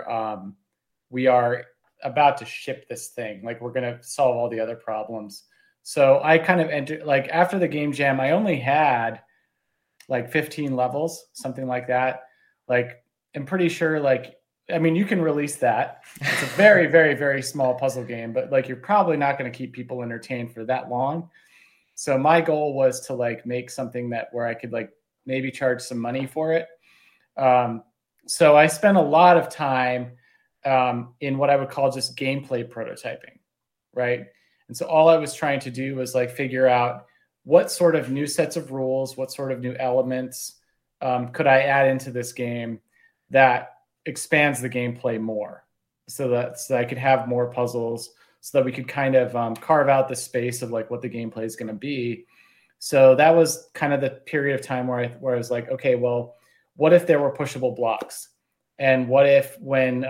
we are about to ship this thing. Like we're going to solve all the other problems. So I kind of entered, like after the game jam, I only had like 15 levels, something like that. Like I'm pretty sure like, I mean, you can release that. It's a very, very, very small puzzle game, but like you're probably not going to keep people entertained for that long. So my goal was to like make something that where I could like maybe charge some money for it. So I spent a lot of time in what I would call just gameplay prototyping, right? And so all I was trying to do was like figure out what sort of new sets of rules, what sort of new elements could I add into this game that expands the gameplay more, so that I could have more puzzles, so that we could kind of carve out the space of like what the gameplay is going to be. So that was kind of the period of time where I was like, okay, well, what if there were pushable blocks? And what if when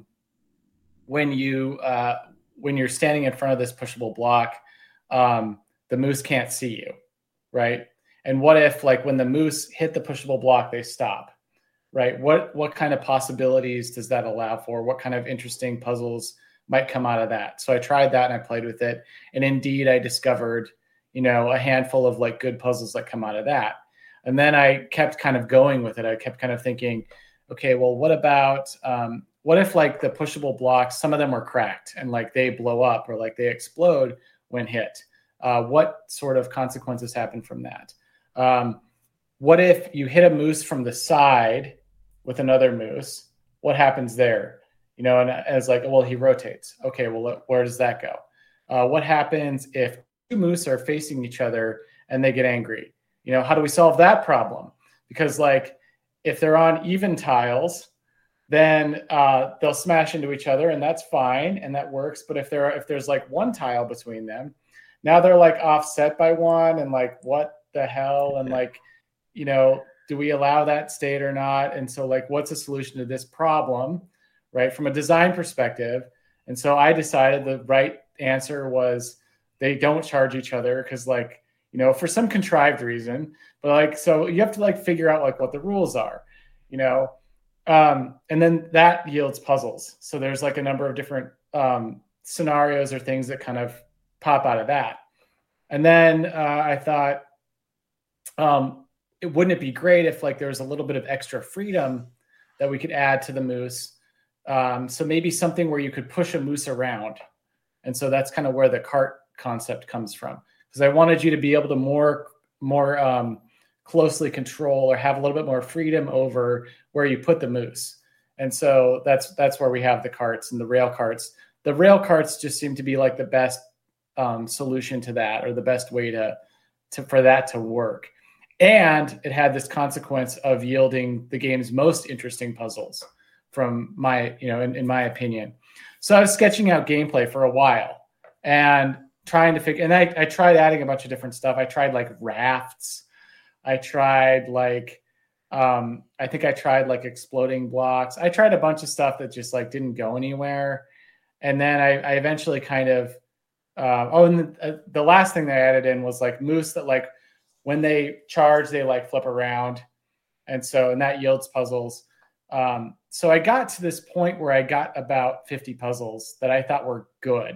you're standing in front of this pushable block, the moose can't see you, right? And what if like when the moose hit the pushable block, they stop, right? What kind of possibilities does that allow for? What kind of interesting puzzles might come out of that? So I tried that and I played with it. And indeed, I discovered, a handful of like good puzzles that come out of that. And then I kept kind of going with it. I kept kind of thinking, okay, well, what if like the pushable blocks, some of them are cracked and like they blow up or like they explode when hit? What sort of consequences happen from that? What if you hit a moose from the side with another moose? What happens there? And as like, well, he rotates. Okay, well, where does that go? What happens if two moose are facing each other and they get angry? How do we solve that problem? Because like if they're on even tiles, then they'll smash into each other and that's fine and that works. But if there's like one tile between them, now they're like offset by one and like, what the hell? And like, do we allow that state or not? And so like, what's the solution to this problem, right? From a design perspective. And so I decided the right answer was they don't charge each other because like, for some contrived reason, but like, so you have to like figure out like what the rules are, and then that yields puzzles. So there's like a number of different scenarios or things that kind of pop out of that. And then I thought, wouldn't it be great if like there was a little bit of extra freedom that we could add to the moose? So maybe something where you could push a moose around. And so that's kind of where the cart concept comes from, because I wanted you to be able to more closely control or have a little bit more freedom over where you put the moose. And so that's where we have the carts and the rail carts. The rail carts just seem to be like the best solution to that, or the best way for that to work. And it had this consequence of yielding the game's most interesting puzzles from my, in my opinion. So I was sketching out gameplay for a while and trying to figure, and I tried adding a bunch of different stuff. I tried like rafts. I tried like, I think I tried like exploding blocks. I tried a bunch of stuff that just like didn't go anywhere. And then I eventually kind of, and the last thing that I added in was like moose that like, when they charge, they like flip around. And that yields puzzles. So I got to this point where I got about 50 puzzles that I thought were good,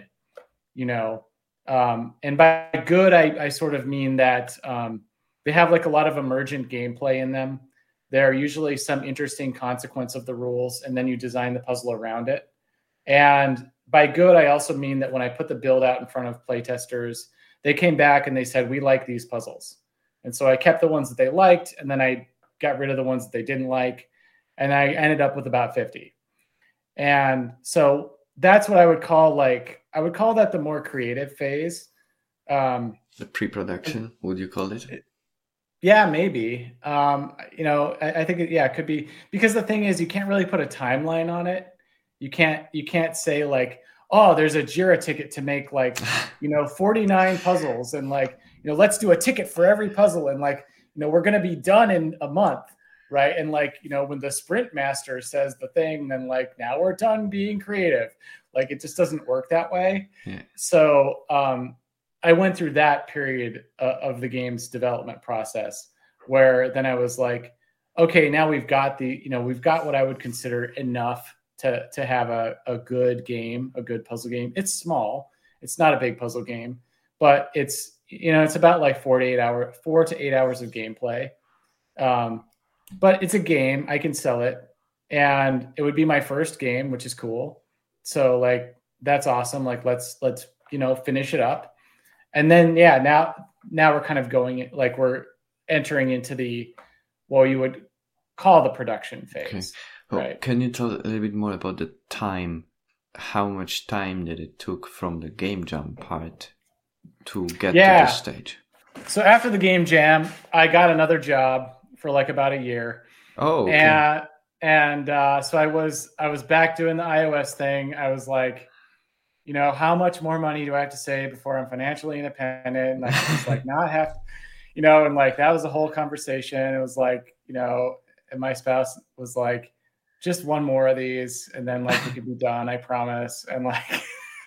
and by good, I sort of mean that they have like a lot of emergent gameplay in them. There are usually some interesting consequence of the rules, and then you design the puzzle around it. And by good, I also mean that when I put the build out in front of playtesters, they came back and they said, we like these puzzles. And so I kept the ones that they liked, and then I got rid of the ones that they didn't like. And I ended up with about 50. And so that's what I would call that the more creative phase. The pre-production, would you call it? Yeah, maybe. I think it could be, because the thing is, you can't really put a timeline on it. You can't say like, oh, there's a Jira ticket to make like, 49 puzzles and like, let's do a ticket for every puzzle. And like, we're going to be done in a month. Right. And like, when the sprint master says the thing, then like, now we're done being creative. Like, it just doesn't work that way. Yeah. So I went through that period of the game's development process where then I was like, okay, now we've got what I would consider enough to have a good game, a good puzzle game. It's small. It's not a big puzzle game, but it's about like 4 to 8 hours of gameplay. But it's a game. I can sell it, and it would be my first game, which is cool. So like, that's awesome. Like, let's finish it up. And then, now now we're kind of going, like we're entering into what you would call the production phase. Okay. Well, right. Can you tell a little bit more about the time? How much time did it took from the game jam part to get to this stage? So after the game jam, I got another job for like about a year. Oh, okay. And so I was back doing the iOS thing. I was like, how much more money do I have to save before I'm financially independent? And I was like, not have, and like that was a whole conversation. It was like, and my spouse was like, just one more of these, and then like we could be done, I promise. And like,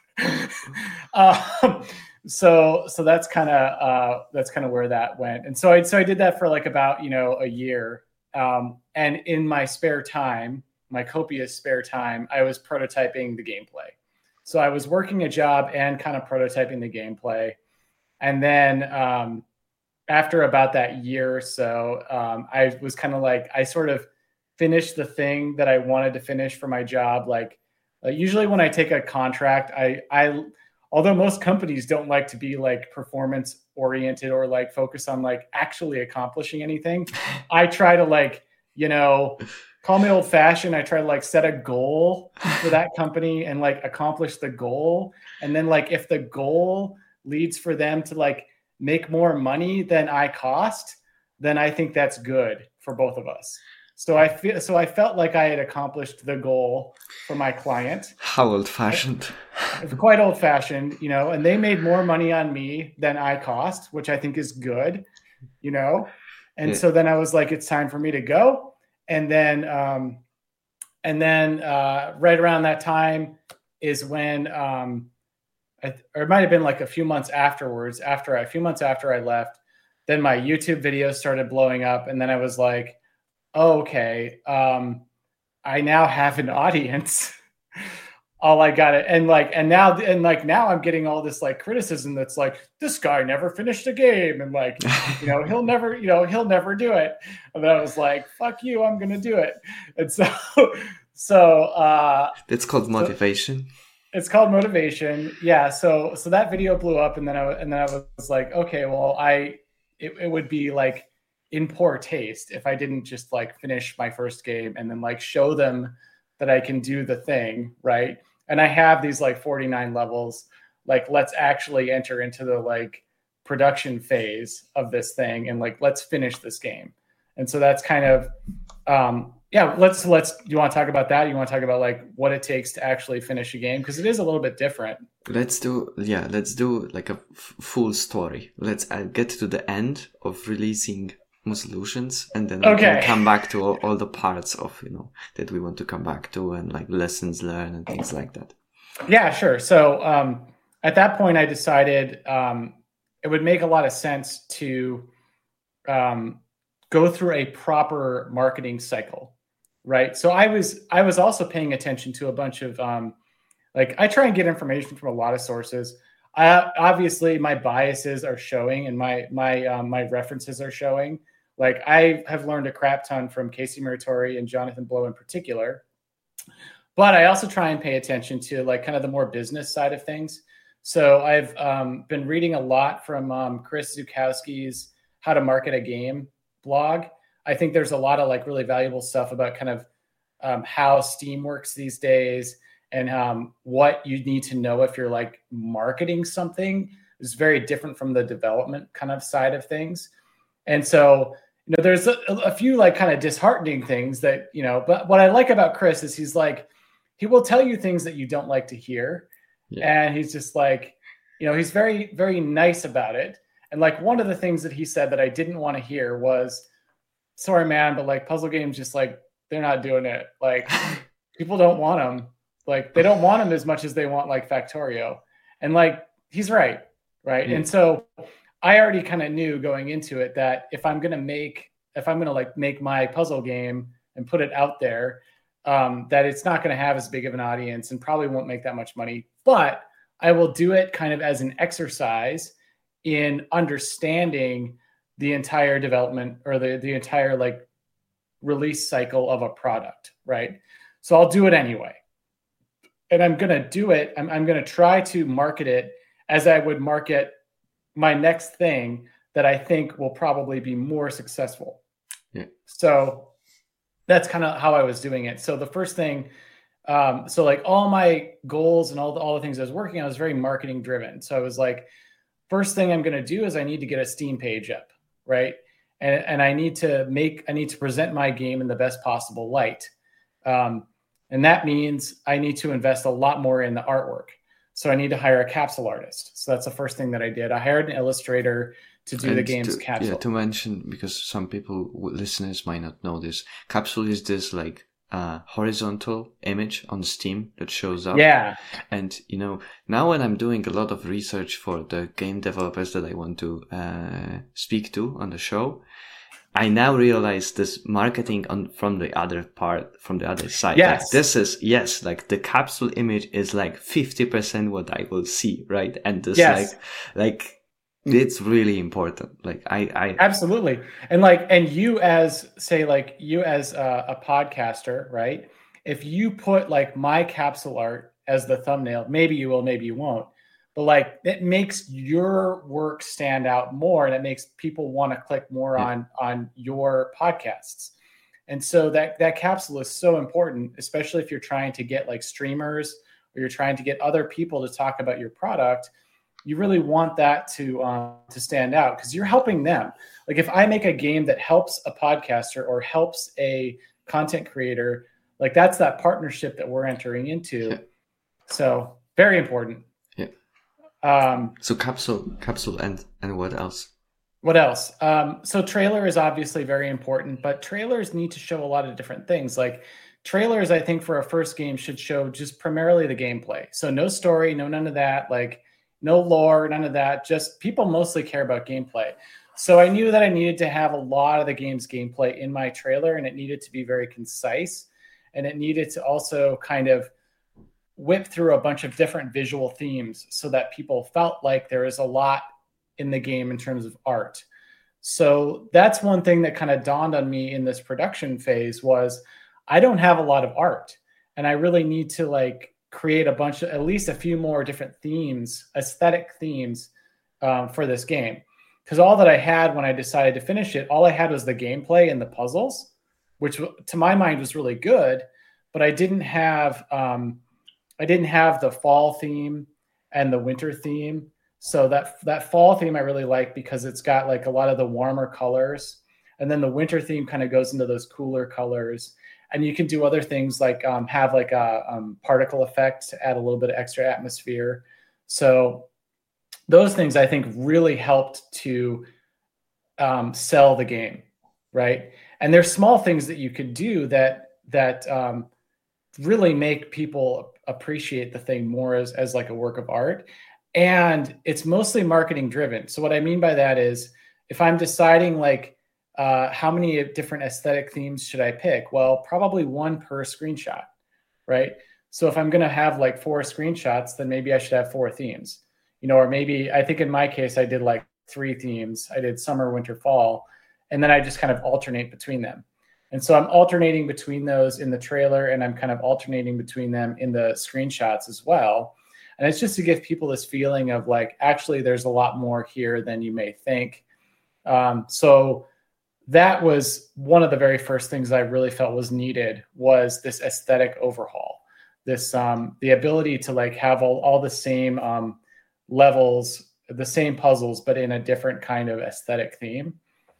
so that's kind of where that went. And so I did that for like about a year. And in my spare time, my copious spare time, I was prototyping the gameplay. So I was working a job and kind of prototyping the gameplay. And then after about that year or so, I was kind of like, I sort of finished the thing that I wanted to finish for my job. Like usually when I take a contract, I although most companies don't like to be like performance oriented or like focus on like actually accomplishing anything, I try to like, call me old fashioned. I try to like set a goal for that company and like accomplish the goal. And then like, if the goal leads for them to like make more money than I cost, then I think that's good for both of us. So I felt like I had accomplished the goal for my client. How old-fashioned. Quite old-fashioned, and they made more money on me than I cost, which I think is good, And so then I was like, it's time for me to go. And then right around that time is when, or it might have been like a few months afterwards, a few months after I left, then my YouTube videos started blowing up. And then I was like, oh, okay, I now have an audience. All I got it. And now I'm getting all this like criticism that's like, this guy never finished a game. And like, he'll never do it. And then I was like, fuck you, I'm going to do it. And so it's called motivation. It's called motivation. Yeah. So that video blew up, and then I was like, okay, well, it would be like in poor taste if I didn't just like finish my first game and then like show them that I can do the thing, right? And I have these like 49 levels. Like, let's actually enter into the like production phase of this thing, and like let's finish this game. And so that's kind of let's you want to talk about that? You want to talk about like what it takes to actually finish a game, because it is a little bit different. Let's do like a full story. Let's get to the end of releasing Solutions, and then we can come back to all the parts of that we want to come back to, and like lessons learned and things like that. Yeah, sure. So at that point I decided it would make a lot of sense to go through a proper marketing cycle, right? So I was also paying attention to a bunch of I try and get information from a lot of sources. Obviously my biases are showing, and my references are showing. Like, I have learned a crap ton from Casey Muratori and Jonathan Blow in particular, but I also try and pay attention to like kind of the more business side of things. So I've been reading a lot from Chris Zukowski's How to Market a Game blog. I think there's a lot of like really valuable stuff about kind of how Steam works these days, and what you need to know if you're like marketing something is very different from the development kind of side of things. And so, there's a few like kind of disheartening things that, but what I like about Chris is he will tell you things that you don't like to hear. Yeah. And he's just like, he's very, very nice about it. And like one of the things that he said that I didn't want to hear was, sorry, man, but like puzzle games, just like, they're not doing it. Like people don't want them. Like they don't want them as much as they want like Factorio. And like, he's right. Right. Yeah. And so I already kind of knew going into it that if I'm going to like make my puzzle game and put it out there, that it's not going to have as big of an audience and probably won't make that much money, but I will do it kind of as an exercise in understanding the entire development or the entire like release cycle of a product. Right. So I'll do it anyway. And I'm going to do it. I'm going to try to market it as I would market my next thing that I think will probably be more successful. Yeah. So that's kind of how I was doing it. So the first thing, so like all my goals and all the things I was working on was very marketing driven. So I was like, first thing I'm going to do is I need to get a Steam page up, right? And I need to present my game in the best possible light. And that means I need to invest a lot more in the artwork. So I need to hire a capsule artist. So that's the first thing that I did. I hired an illustrator to do the game's capsule. Yeah, to mention, because some people, listeners might not know this, capsule is this like horizontal image on Steam that shows up. Yeah. And, now when I'm doing a lot of research for the game developers that I want to speak to on the show, I now realize this marketing from the other side. Yes. Like this is, like the capsule image is like 50% what I will see, right? And this like it's really important. Like I absolutely. And you as a podcaster, right? If you put like my capsule art as the thumbnail, maybe you will, maybe you won't. But like it makes your work stand out more, and it makes people want to click more on your podcasts. And so that capsule is so important, especially if you're trying to get like streamers or you're trying to get other people to talk about your product. You really want that to stand out because you're helping them. Like if I make a game that helps a podcaster or helps a content creator, like that's that partnership that we're entering into. Yeah. So very important. So capsule and what else? What else? So trailer is obviously very important, but trailers need to show a lot of different things. Like trailers, I think for a first game should show just primarily the gameplay. So no story, none of that, like no lore, none of that. Just people mostly care about gameplay. So I knew that I needed to have a lot of the game's gameplay in my trailer, and it needed to be very concise, and it needed to also kind of whip through a bunch of different visual themes so that people felt like there is a lot in the game in terms of art. So that's one thing that kind of dawned on me in this production phase was I don't have a lot of art, and I really need to like create a bunch of, at least a few more different themes, aesthetic themes for this game. Because all that I had when I decided to finish it, all I had was the gameplay and the puzzles, which to my mind was really good, but I didn't have the fall theme and the winter theme. So that fall theme I really like because it's got like a lot of the warmer colors. And then the winter theme kind of goes into those cooler colors. And you can do other things like have like a particle effect to add a little bit of extra atmosphere. So those things I think really helped to sell the game, right? And there's small things that you could do that really make people appreciate the thing more as like a work of art. And it's mostly marketing driven. So what I mean by that is if I'm deciding like how many different aesthetic themes should I pick? Well, probably one per screenshot, right? So if I'm going to have like 4 screenshots, then maybe I should have 4 themes, or maybe I think in my case, I did like 3 themes. I did summer, winter, fall, and then I just kind of alternate between them. And so I'm alternating between those in the trailer, and I'm kind of alternating between them in the screenshots as well. And it's just to give people this feeling of like, actually, there's a lot more here than you may think. So that was one of the very first things I really felt was needed was this aesthetic overhaul, this the ability to like have all the same levels, the same puzzles, but in a different kind of aesthetic theme.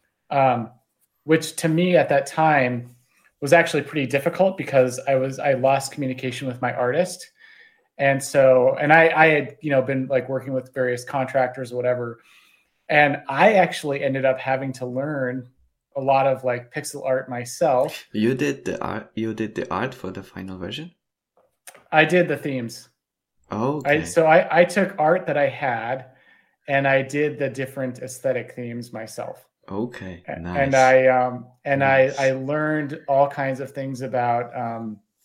Which to me at that time was actually pretty difficult because I lost communication with my artist. And so, and I had, been like working with various contractors or whatever. And I actually ended up having to learn a lot of like pixel art myself. You did the art for the final version? I did the themes. Oh, okay. So I took art that I had and I did the different aesthetic themes myself. Okay, nice. And I learned all kinds of things about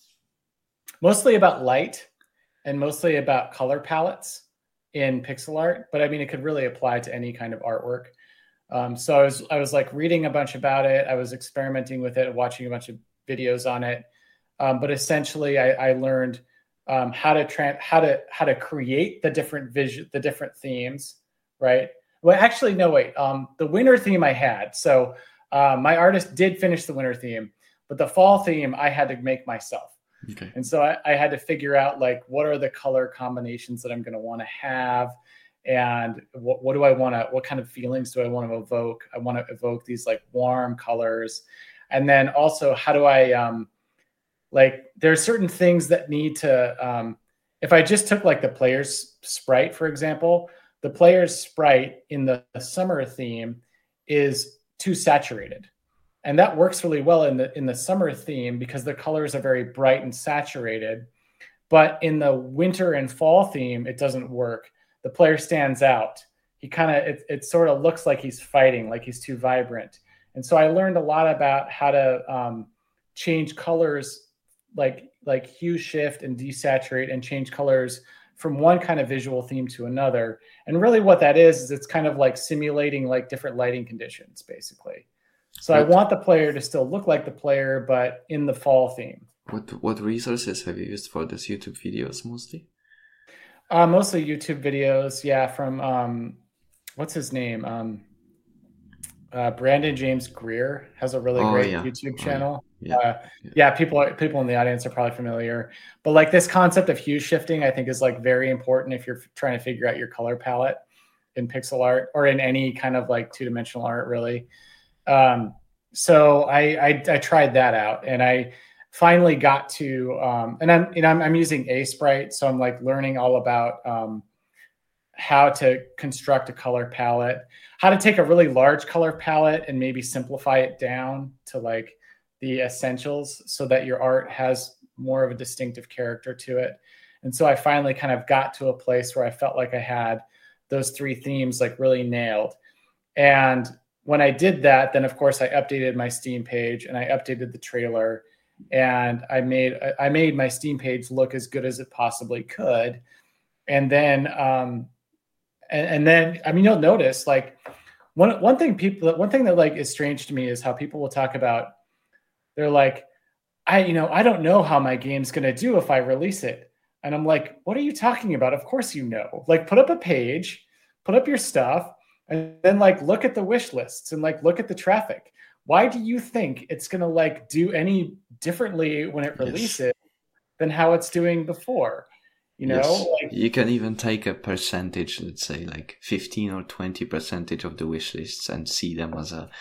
mostly about light and mostly about color palettes in pixel art. But I mean, it could really apply to any kind of artwork. So I was like reading a bunch about it. I was experimenting with it, watching a bunch of videos on it. But essentially, I learned how to create the different themes, right? Well, actually, no, wait. The winter theme I had. So my artist did finish the winter theme, but the fall theme I had to make myself. Okay. And so I had to figure out like what are the color combinations that I'm going to want to have, and what do I want to, what kind of feelings do I want to evoke? I want to evoke these like warm colors, and then also how do I like there's certain things that need to if I just took like the player's sprite, for example, the player's sprite in the summer theme is too saturated. And that works really well in the summer theme because the colors are very bright and saturated. But in the winter and fall theme, it doesn't work. The player stands out. He kind of it sort of looks like he's fighting, like he's too vibrant. And so I learned a lot about how to change colors, like hue shift and desaturate and change colors from one kind of visual theme to another. And really what that is it's kind of like simulating like different lighting conditions, basically. So I want the player to still look like the player, but in the fall theme. What resources have you used for this YouTube videos mostly? Mostly YouTube videos, yeah, from what's his name? Brandon James Greer has a really great YouTube channel. Yeah, people in the audience are probably familiar. But like this concept of hue shifting, I think is like very important if you're trying to figure out your color palette in pixel art or in any kind of like two-dimensional art, really. So I tried that out, and I finally got to and I'm using Aseprite, so I'm like learning all about how to construct a color palette, how to take a really large color palette and maybe simplify it down to like the essentials so that your art has more of a distinctive character to it. And so I finally kind of got to a place where I felt like I had those three themes like really nailed. And when I did that, then of course I updated my Steam page and I updated the trailer, and I made my Steam page look as good as it possibly could. And then and then I mean, you'll notice like one thing that like is strange to me is how people will talk about, they're like, I don't know how my game's going to do if I release it. And I'm like, what are you talking about? Of course you know. Like, put up a page, put up your stuff, and then like look at the wish lists and like look at the traffic. Why do you think it's going to like do any differently when it releases than how it's doing before? You know, like, you can even take a percentage, let's say like 15 or 20% of the wish lists and see them as a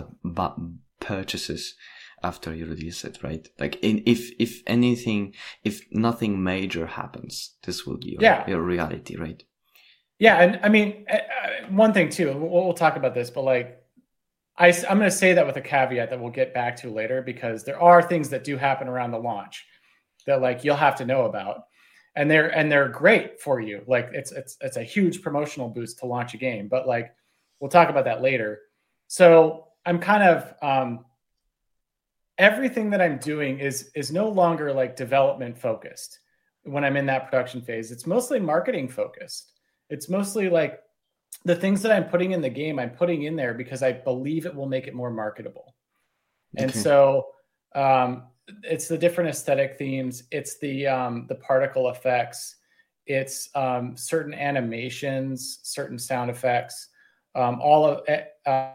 purchases after you release it, right? Like if anything, if nothing major happens, this will be your reality, right? Yeah. And I mean, one thing too, we'll talk about this, but like, I'm going to say that with a caveat that we'll get back to later, because there are things that do happen around the launch that like you'll have to know about. And they're great for you. Like it's a huge promotional boost to launch a game, but like we'll talk about that later. So I'm kind of everything that I'm doing is no longer like development focused when I'm in that production phase. It's mostly marketing focused. It's mostly like the things that I'm putting in the game, I'm putting in there because I believe it will make it more marketable. And so it's the different aesthetic themes. It's the particle effects. It's certain animations, certain sound effects, all of it,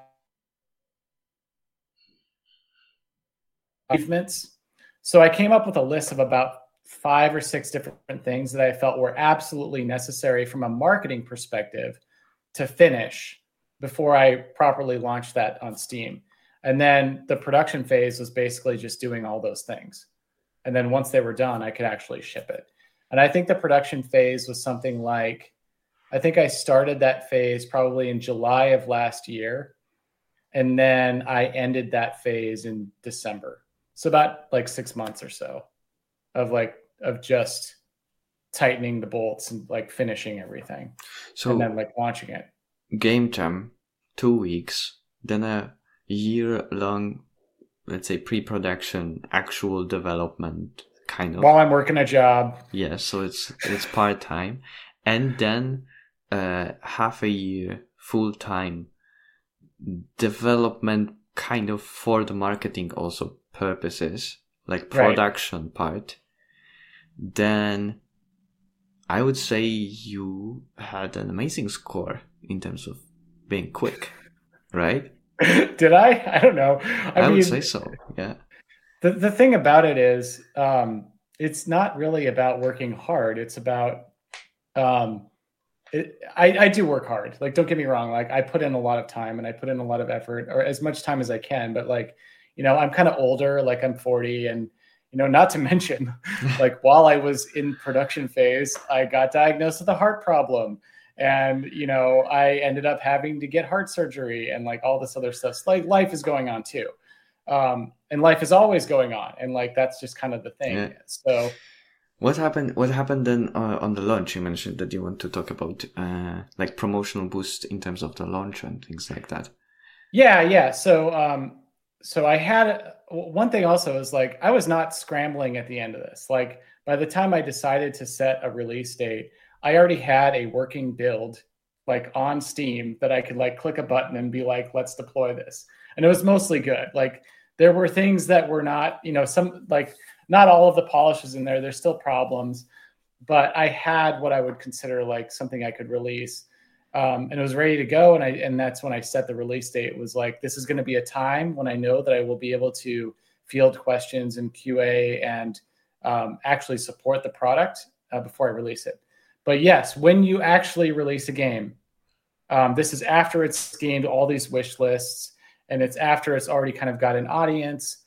achievements. So I came up with a list of about 5 or 6 different things that I felt were absolutely necessary from a marketing perspective to finish before I properly launched that on Steam. And then the production phase was basically just doing all those things. And then once they were done, I could actually ship it. And I think the production phase was something like, I think I started that phase probably in July of last year. And then I ended that phase in December. So about like 6 months or so of just tightening the bolts and like finishing everything. So, and then like launching it. Game jam, 2 weeks, then a year-long, let's say, pre-production, actual development, kind of. While I'm working a job. Yeah, so it's part-time. And then half a year, full-time development, kind of for the marketing also purposes, like production part. Then I would say you had an amazing score in terms of being quick, right? Did I don't know. I would say so. Yeah. The thing about it is, it's not really about working hard. It's about, I do work hard. Like, don't get me wrong. Like, I put in a lot of time and I put in a lot of effort, or as much time as I can. But like, I'm kind of older. Like, I'm 40, and not to mention, like, while I was in production phase, I got diagnosed with a heart problem, and I ended up having to get heart surgery and like all this other stuff. So, like, life is going on too. And life is always going on, and like that's just kind of the thing. Yeah. So what happened then on the launch? You mentioned that you want to talk about like promotional boost in terms of the launch and things like that. Yeah. So I had one thing also is like I was not scrambling at the end of this. Like, by the time I decided to set a release date, I already had a working build like on Steam that I could like click a button and be like, let's deploy this. And it was mostly good. Like, there were things that were not, some, like, not all of the polishes in there. There's still problems, but I had what I would consider like something I could release. And it was ready to go. And that's when I set the release date. It was like, this is going to be a time when I know that I will be able to field questions in QA and actually support the product before I release it. But yes, when you actually release a game, this is after it's gained all these wish lists, and it's after it's already kind of got an audience.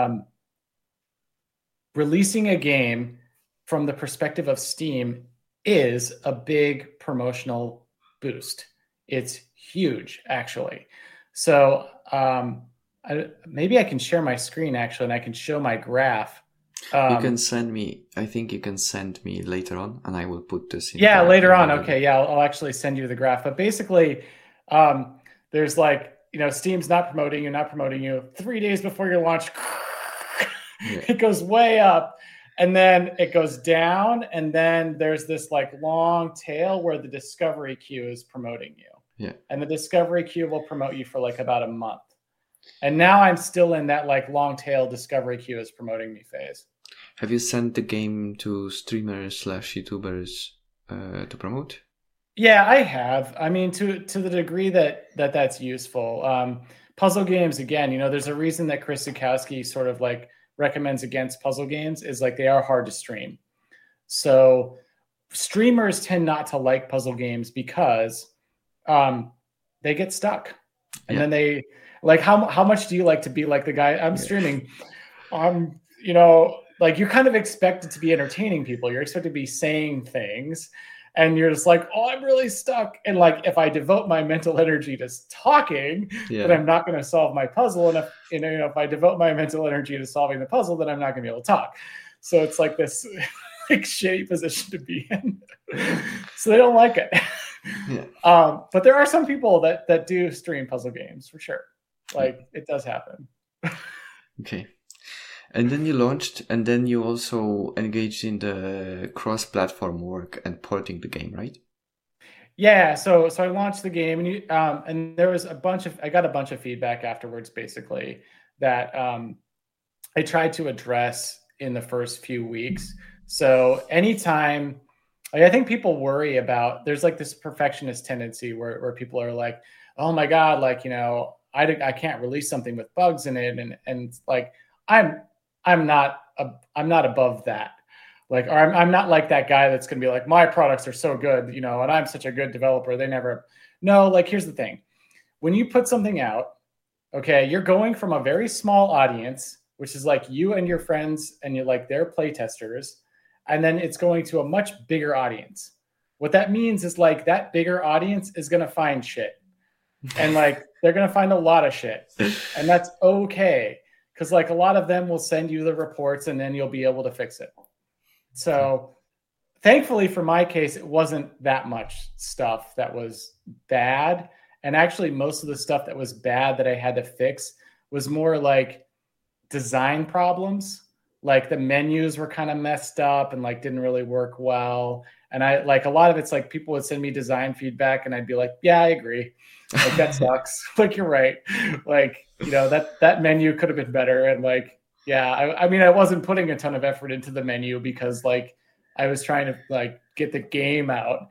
Releasing a game from the perspective of Steam is a big promotional boost. It's huge, actually. So maybe I can share my screen, actually, and I can show my graph. You can send me, I think you can send me later on, and I will put this in. Yeah, later on. Okay, yeah, I'll actually send you the graph. But basically, there's like, Steam's not promoting you. 3 days before your launch, yeah. It goes way up, and then it goes down, and then there's this like long tail where the discovery queue is promoting you. Yeah. And the discovery queue will promote you for like about a month. And now I'm still in that like long tail discovery queue is promoting me phase. Have you sent the game to streamers/YouTubers to promote? Yeah, I have. I mean, to the degree that's useful. Puzzle games, again, there's a reason that Chris Zukowski sort of like recommends against puzzle games, is like they are hard to stream. So streamers tend not to like puzzle games because they get stuck. And then they like, how much do you like to be like the guy I'm streaming? Like, you're kind of expected to be entertaining people. You're expected to be saying things. And you're just like, oh, I'm really stuck. And like, if I devote my mental energy to talking, then I'm not going to solve my puzzle. And if I devote my mental energy to solving the puzzle, then I'm not going to be able to talk. So it's like this like shitty position to be in. So they don't like it. Yeah. But there are some people that do stream puzzle games for sure. Like, it does happen. Okay. And then you launched, and then you also engaged in the cross-platform work and porting the game, right? Yeah, so I launched the game, and there was I got a bunch of feedback afterwards, basically, that I tried to address in the first few weeks. So anytime, I think people worry about, there's like this perfectionist tendency where people are like, oh my God, like, I can't release something with bugs in it, and like I'm not above that. Like, or I'm not like that guy that's going to be like, my products are so good, and I'm such a good developer. No, like, here's the thing. When you put something out, okay, you're going from a very small audience, which is like you and your friends and you're like their playtesters, and then it's going to a much bigger audience. What that means is like that bigger audience is going to find shit. And like, they're going to find a lot of shit. And that's okay. Because like a lot of them will send you the reports and then you'll be able to fix it. So thankfully for my case, it wasn't that much stuff that was bad. And actually most of the stuff that was bad that I had to fix was more like design problems. Like the menus were kind of messed up and like didn't really work well. And I like a lot of it's like people would send me design feedback and I'd be like, yeah, I agree. Like that sucks. Like, you're right. Like, that menu could have been better. And like, yeah, I mean, I wasn't putting a ton of effort into the menu because like I was trying to like get the game out.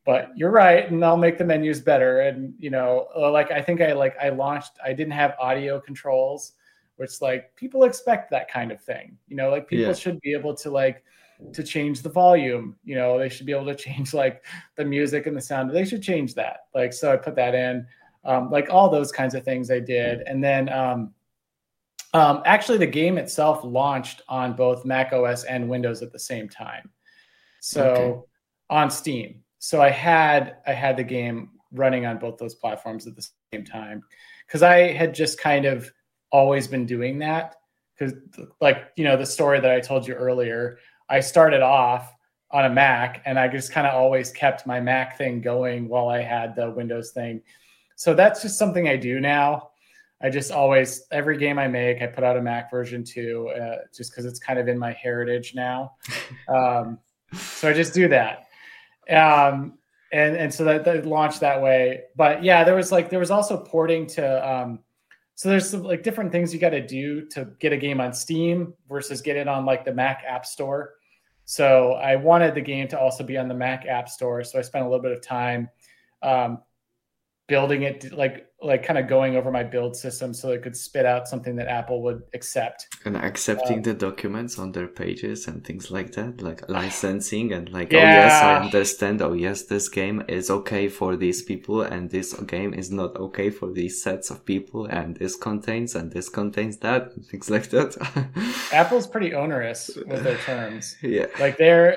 But you're right, and I'll make the menus better. And like I think I launched. I didn't have audio controls, which like people expect that kind of thing. Like people should be able to like to change the volume. They should be able to change like the music and the sound. They should change that. Like so, I put that in. Like all those kinds of things I did, and then actually the game itself launched on both Mac OS and Windows at the same time. So on Steam. So I had the game running on both those platforms at the same time because I had just kind of always been doing that. Because like, the story that I told you earlier, I started off on a Mac and I just kind of always kept my Mac thing going while I had the Windows thing. So that's just something I do now. I just always, every game I make, I put out a Mac version too, just because it's kind of in my heritage now. So I just do that. And so that launched that way. But yeah, there was also porting to, so there's some like different things you got to do to get a game on Steam versus get it on like the Mac App Store. So I wanted the game to also be on the Mac App Store. So I spent a little bit of time, building it, like kind of going over my build system so it could spit out something that Apple would accept. And accepting the documents on their pages and things like that, like licensing and like, oh yes, I understand. Oh yes, this game is okay for these people and this game is not okay for these sets of people and this contains and that, and things like that. Apple's pretty onerous with their terms. Yeah. Like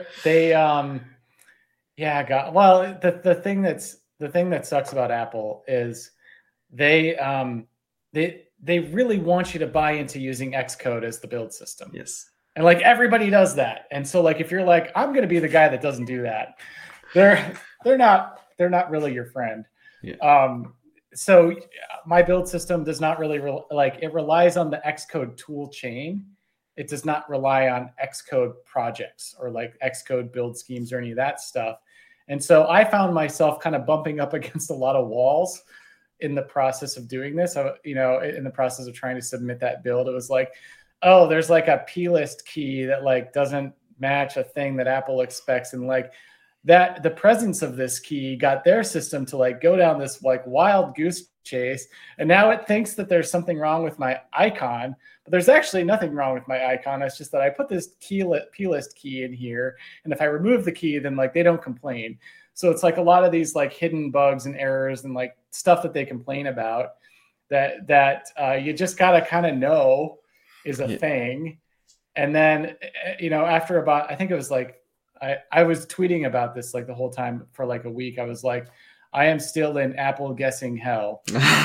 the thing that sucks about Apple is they really want you to buy into using Xcode as the build system. Yes. And like everybody does that. And so like if you're like, I'm going to be the guy that doesn't do that, they're not really your friend. Yeah. So my build system does not really it relies on the Xcode tool chain. It does not rely on Xcode projects or like Xcode build schemes or any of that stuff. And so I found myself kind of bumping up against a lot of walls in the process of doing this. In the process of trying to submit that build, it was like, oh, there's like a plist key that like doesn't match a thing that Apple expects. And like that, the presence of this key got their system to like go down this like wild goose chase. And now it thinks that there's something wrong with my icon, but there's actually nothing wrong with my icon. It's just that I put this plist key in here. And if I remove the key, then like they don't complain. So it's like a lot of these like hidden bugs and errors and like stuff that they complain about that you just got to kind of know is a thing. And then, after about, I think it was like, I was tweeting about this like the whole time for like a week. I was like, I am still in Apple guessing hell.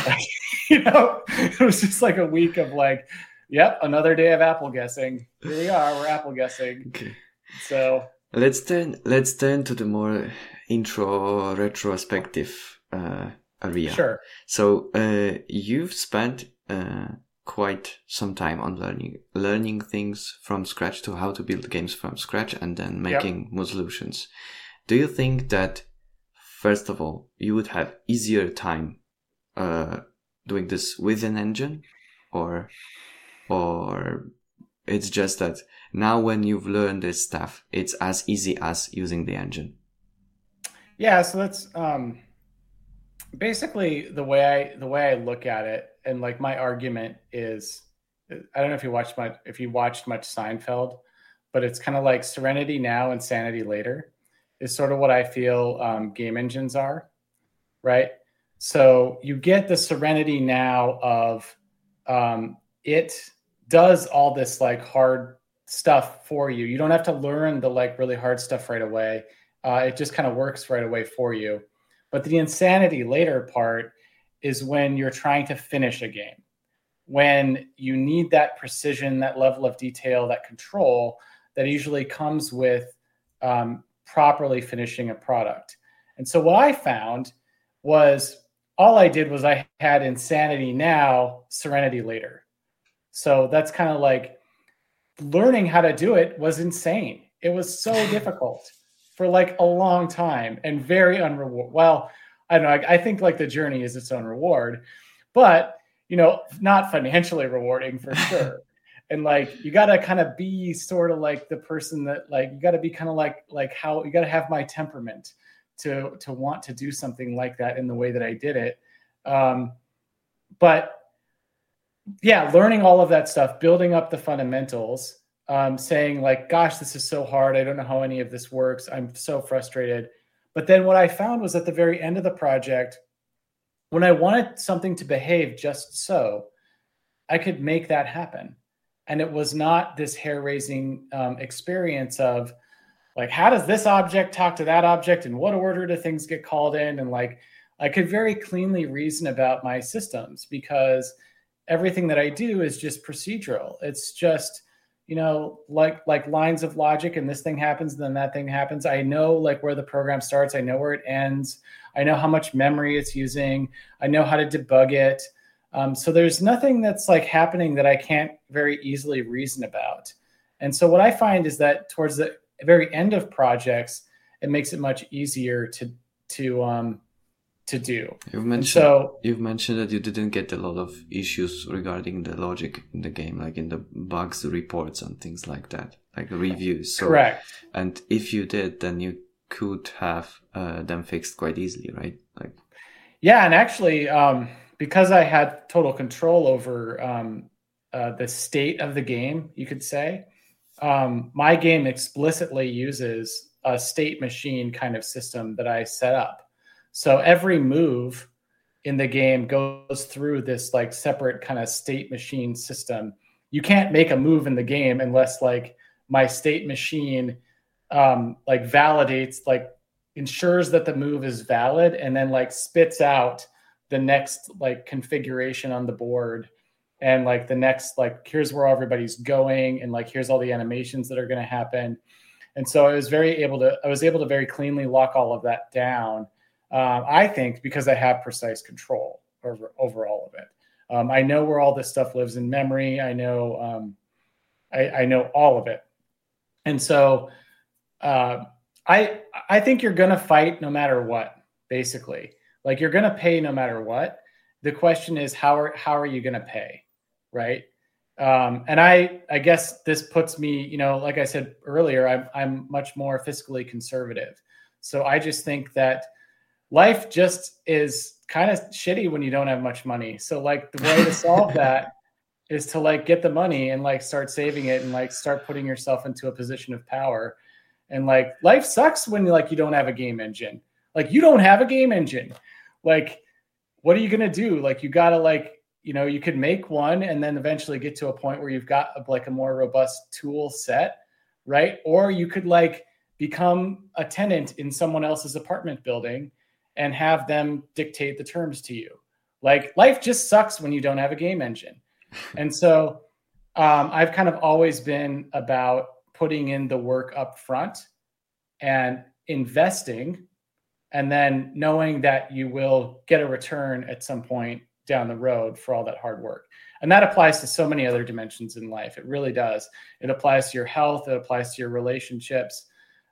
It was just like a week of like, yep, another day of Apple guessing. Here we are, we're Apple guessing. Okay. So let's turn to the more retrospective area. Sure. So you've spent quite some time on learning things from scratch to how to build games from scratch and then making more solutions. Do you think that, first of all, you would have easier time doing this with an engine, or it's just that now when you've learned this stuff, it's as easy as using the engine? Yeah, so that's basically the way I look at it. And like my argument is, I don't know if you watched much Seinfeld, but it's kind of like Serenity Now and Sanity Later is sort of what I feel game engines are, right? So you get the Serenity Now of it does all this like hard stuff for you. You don't have to learn the like really hard stuff right away. It just kind of works right away for you. But the Insanity Later part is when you're trying to finish a game, when you need that precision, that level of detail, that control that usually comes with properly finishing a product. And so what I found was all I did was I had Insanity Now, Serenity Later. So that's kind of like learning how to do it was insane. It was so difficult for like a long time and very unrewarding. Well, I don't know. I think like the journey is its own reward, but not financially rewarding for sure. And like, you got to kind of be sort of like the person that like, you got to be kind of like how you got to have my temperament to want to do something like that in the way that I did it. But yeah, learning all of that stuff, building up the fundamentals, saying like, gosh, this is so hard. I don't know how any of this works. I'm so frustrated. But then what I found was at the very end of the project, when I wanted something to behave just so, I could make that happen. And it was not this hair-raising experience of like, how does this object talk to that object? In what order do things get called in? And like, I could very cleanly reason about my systems because everything that I do is just procedural. It's just, you know, like lines of logic, and this thing happens, and then that thing happens. I know like where the program starts. I know where it ends. I know how much memory it's using. I know how to debug it. So there's nothing that's like happening that I can't very easily reason about. And so what I find is that towards the very end of projects, it makes it much easier to do. You've mentioned that you didn't get a lot of issues regarding the logic in the game, like in the bugs reports and things like that, like reviews. So, correct. And if you did, then you could have them fixed quite easily, right? Like, yeah, and actually, because I had total control over the state of the game, you could say, my game explicitly uses a state machine kind of system that I set up. So every move in the game goes through this like separate kind of state machine system. You can't make a move in the game unless like my state machine like validates, like ensures that the move is valid, and then like spits out the next like configuration on the board, and like the next, like, here's where everybody's going, and like here's all the animations that are going to happen. And so I was able to very cleanly lock all of that down. I think because I have precise control over all of it. I know where all this stuff lives in memory. I know I know all of it. And so I think you're going to fight no matter what, basically. Like, you're going to pay no matter what. The question is, how are you going to pay, right? And I guess this puts me, you know, like I said earlier, I'm much more fiscally conservative. So I just think that life just is kind of shitty when you don't have much money. So like the way to solve that is to like get the money and like start saving it and like start putting yourself into a position of power. And like life sucks when like you don't have a game engine. Like, you don't have a game engine. Like, what are you going to do? Like, you got to like, you know, you could make one and then eventually get to a point where you've got like a more robust tool set, right? Or you could like become a tenant in someone else's apartment building and have them dictate the terms to you. Like, life just sucks when you don't have a game engine. And so I've kind of always been about putting in the work up front and investing, and then knowing that you will get a return at some point down the road for all that hard work. And that applies to so many other dimensions in life. It really does. It applies to your health. It applies to your relationships.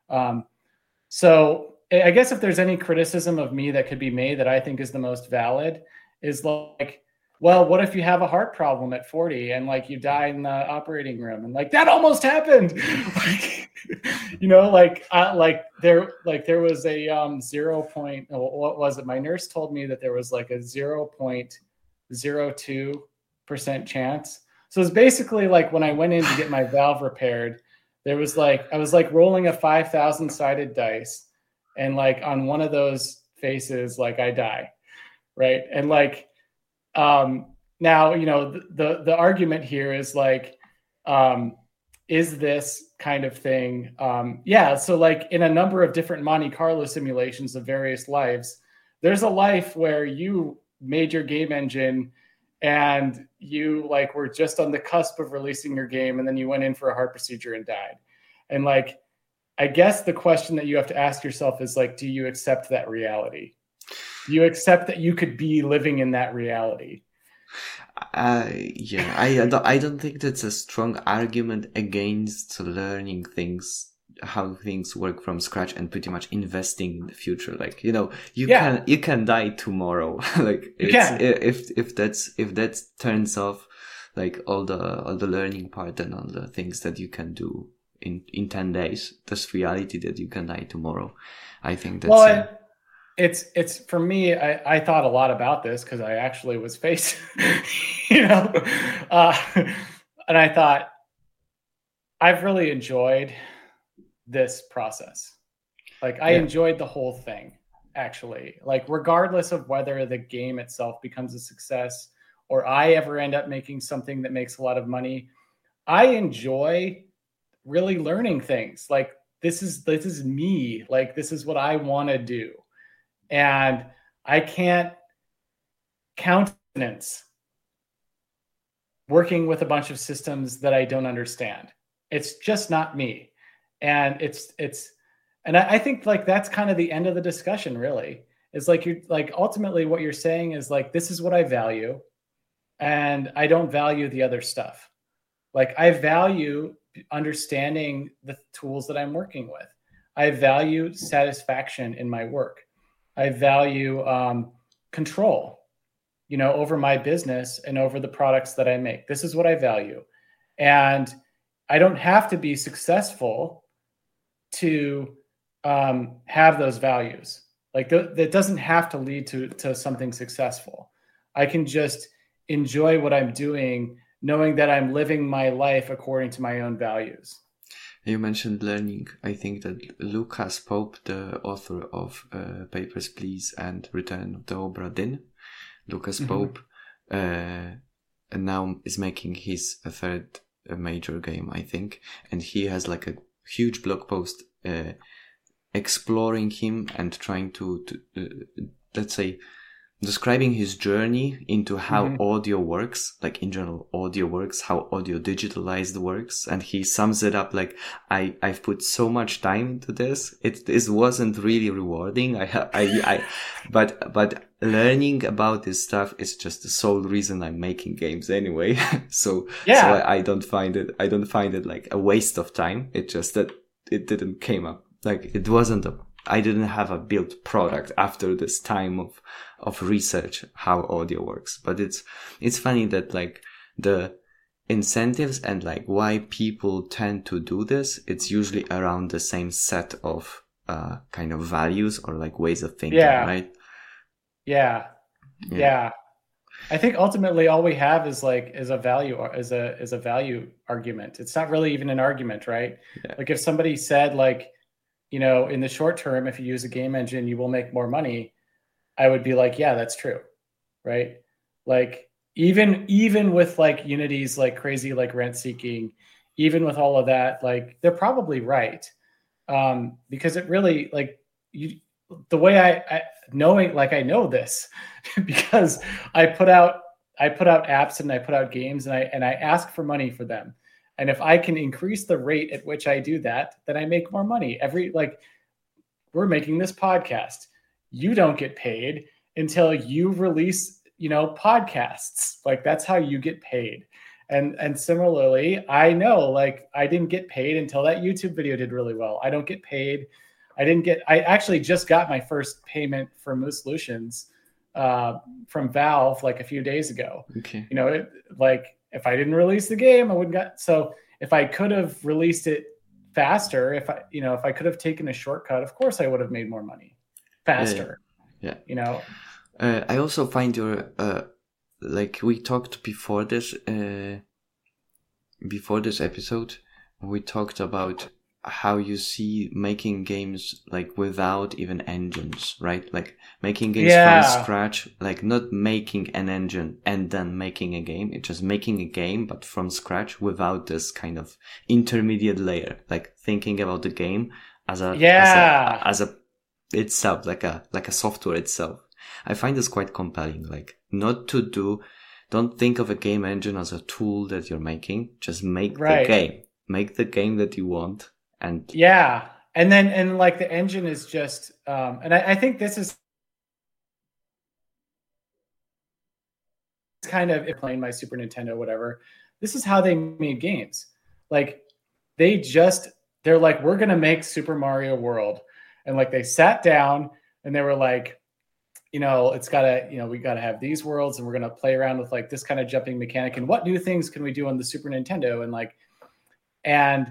So I guess if there's any criticism of me that could be made that I think is the most valid is like, well, what if you have a heart problem at 40 and like you die in the operating room, and like that almost happened? Like, you know, there was a 0 point, what was it? My nurse told me that there was like a 0.02% chance. So it's basically like when I went in to get my valve repaired, there was like, I was like rolling a 5,000 sided dice, and like on one of those faces, like I die. Right. And like, now, you know, the argument here is like, is this kind of thing? Yeah. So like in a number of different Monte Carlo simulations of various lives, there's a life where you made your game engine and you like were just on the cusp of releasing your game, and then you went in for a heart procedure and died. And like, I guess the question that you have to ask yourself is like, do you accept that reality? You accept that you could be living in that reality. Yeah, I don't think that's a strong argument against learning things, how things work from scratch, and pretty much investing in the future. Like, you know, you can die tomorrow. Like, if that turns off like all the learning part and all the things that you can do in 10 days. This reality that you can die tomorrow. I think that's... Well, it's for me, I thought a lot about this because I actually was faced, and I thought, I've really enjoyed this process. Like, I enjoyed the whole thing, actually. Like, regardless of whether the game itself becomes a success or I ever end up making something that makes a lot of money, I enjoy really learning things. Like, this is me. Like, this is what I want to do. And I can't countenance working with a bunch of systems that I don't understand. It's just not me. And and I think like that's kind of the end of the discussion, really. It's like, you're like, ultimately what you're saying is like, this is what I value, and I don't value the other stuff. Like, I value understanding the tools that I'm working with. I value satisfaction in my work. I value control, over my business and over the products that I make. This is what I value. And I don't have to be successful to have those values. Like, that doesn't have to lead to something successful. I can just enjoy what I'm doing, knowing that I'm living my life according to my own values. You mentioned learning. I think that Lucas Pope, the author of Papers, Please and Return of the Obra Dinn, Lucas Pope, now is making his third major game, I think. And he has like a huge blog post exploring him and trying to let's say, describing his journey into how audio works, like in general audio works, how audio digitalized works. And he sums it up like, I've put so much time into this. This wasn't really rewarding. But learning about this stuff is just the sole reason I'm making games anyway. So I don't find it like a waste of time. It's just that it didn't came up. Like, it wasn't I didn't have a built product after this time of research how audio works. But it's funny that like the incentives and like why people tend to do this, it's usually around the same set of kind of values or like ways of thinking, right? Yeah. I think ultimately all we have is a value argument. It's not really even an argument, right? Yeah. Like, if somebody said like, in the short term, if you use a game engine, you will make more money, I would be like, yeah, that's true. Right. Like, even with like Unity's like crazy, like rent seeking, even with all of that, like, they're probably right. Because it really, like, the way I knowing, like, I know this because I put out apps and I put out games and I ask for money for them. And if I can increase the rate at which I do that, then I make more money. We're making this podcast. You don't get paid until you release, podcasts. Like, that's how you get paid. And similarly, I know, like, I didn't get paid until that YouTube video did really well. I don't get paid. I actually just got my first payment for Moose Solutions from Valve like a few days ago. Okay. If I didn't release the game, I wouldn't got. So if I could have released it faster, if I could have taken a shortcut, of course I would have made more money faster. Yeah. I also find your like we talked before this episode, we talked about how you see making games like without even engines, right? Like making games from scratch, like not making an engine and then making a game. It's just making a game, but from scratch without this kind of intermediate layer, like thinking about the game as a itself, like a software itself. I find this quite compelling. Like, don't think of a game engine as a tool that you're making. Just make the game. Make the game that you want. And like the engine is just and I think this is kind of playing my Super Nintendo, whatever. This is how they made games. Like, they're like, we're gonna make Super Mario World, and like they sat down and they were like, it's gotta, we gotta have these worlds, and we're gonna play around with like this kind of jumping mechanic, and what new things can we do on the Super Nintendo, and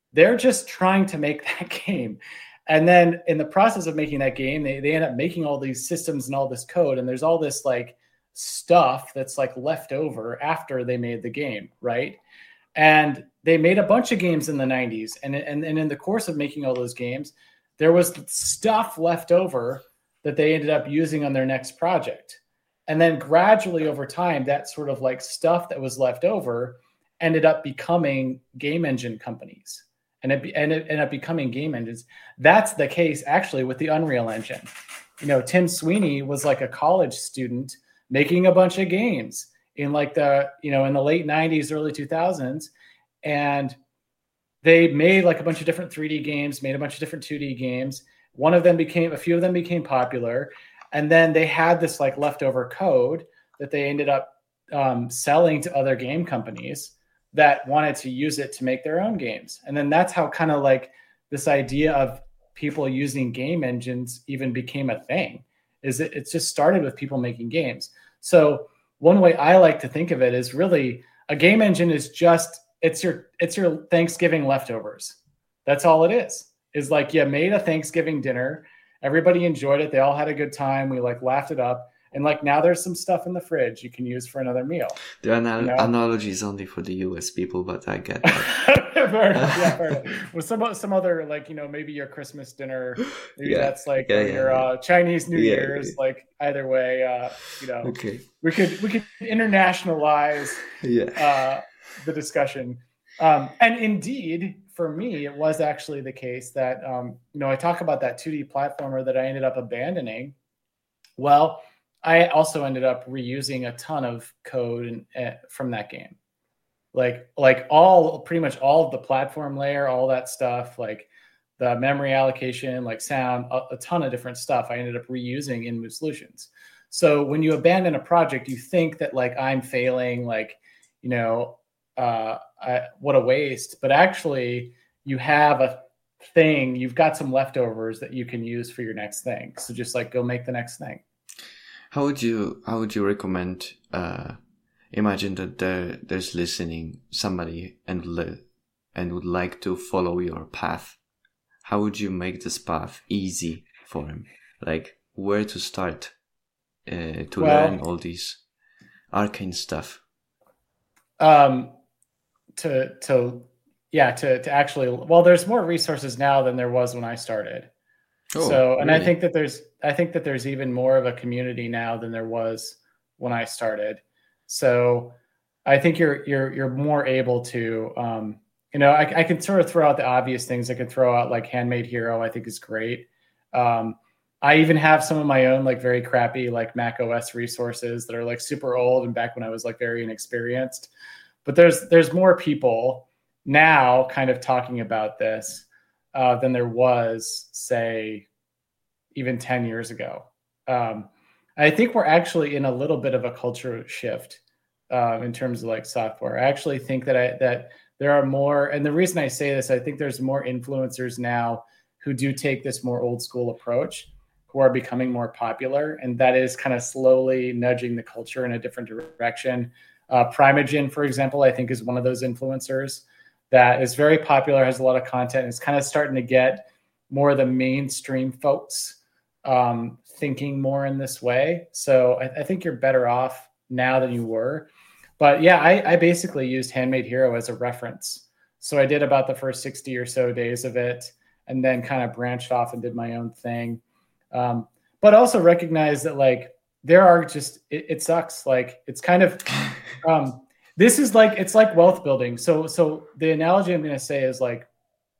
they're just trying to make that game. And then in the process of making that game, they end up making all these systems and all this code. And there's all this like stuff that's like left over after they made the game, right? And they made a bunch of games in the 90s. And in the course of making all those games, there was stuff left over that they ended up using on their next project. And then gradually over time, that sort of like stuff that was left over ended up becoming game engine companies. And it ended up becoming game engines. That's the case actually with the Unreal Engine. You know, Tim Sweeney was like a college student making a bunch of games in like the, you know, in the late 90s, early 2000s. And they made like a bunch of different 3D games, made a bunch of different 2D games. A few of them became popular. And then they had this like leftover code that they ended up selling to other game companies that wanted to use it to make their own games. And then that's how kind of like this idea of people using game engines even became a thing. It's just started with people making games. So one way I like to think of it is really a game engine is just, it's your Thanksgiving leftovers. That's all it is like you made a Thanksgiving dinner. Everybody enjoyed it. They all had a good time. We like laughed it up. And like now there's some stuff in the fridge you can use for another meal. The analogy is only for the US people, but I get that. Fair enough. With some other, like, you know, maybe your Christmas dinner, maybe that's like your Chinese New Year's, like either way, you know, okay. we could internationalize the discussion. And indeed, for me, it was actually the case that, you know, I talk about that 2D platformer that I ended up abandoning. Well, I also ended up reusing a ton of code from that game, like pretty much all of the platform layer, all that stuff, like the memory allocation, like sound, a ton of different stuff. I ended up reusing in Move Solutions. So when you abandon a project, you think that like I'm failing, like, you know, what a waste. But actually, you have a thing. You've got some leftovers that you can use for your next thing. So just like go make the next thing. How would you recommend, imagine that there's listening somebody and would like to follow your path. How would you make this path easy for him? Like where to start to learn all these arcane stuff? To actually, well, there's more resources now than there was when I started. And really? I think that there's even more of a community now than there was when I started. So I think you're more able to, you know, I can sort of throw out the obvious things. I could throw out like Handmade Hero, I think is great. I even have some of my own like very crappy like Mac OS resources that are like super old and back when I was like very inexperienced. But there's more people now kind of talking about this than there was, say, even 10 years ago. I think we're actually in a little bit of a culture shift in terms of like software. I actually think that there are more, and the reason I say this, I think there's more influencers now who do take this more old school approach, who are becoming more popular, and that is kind of slowly nudging the culture in a different direction. Primeagen, for example, I think is one of those influencers that is very popular, has a lot of content, and it's kind of starting to get more of the mainstream folks thinking more in this way. So I think you're better off now than you were. But yeah, I basically used Handmade Hero as a reference. So I did about the first 60 or so days of it and then kind of branched off and did my own thing. But also recognize that like there are just, it sucks. Like it's kind of, this is like, it's like wealth building. So the analogy I'm going to say is like,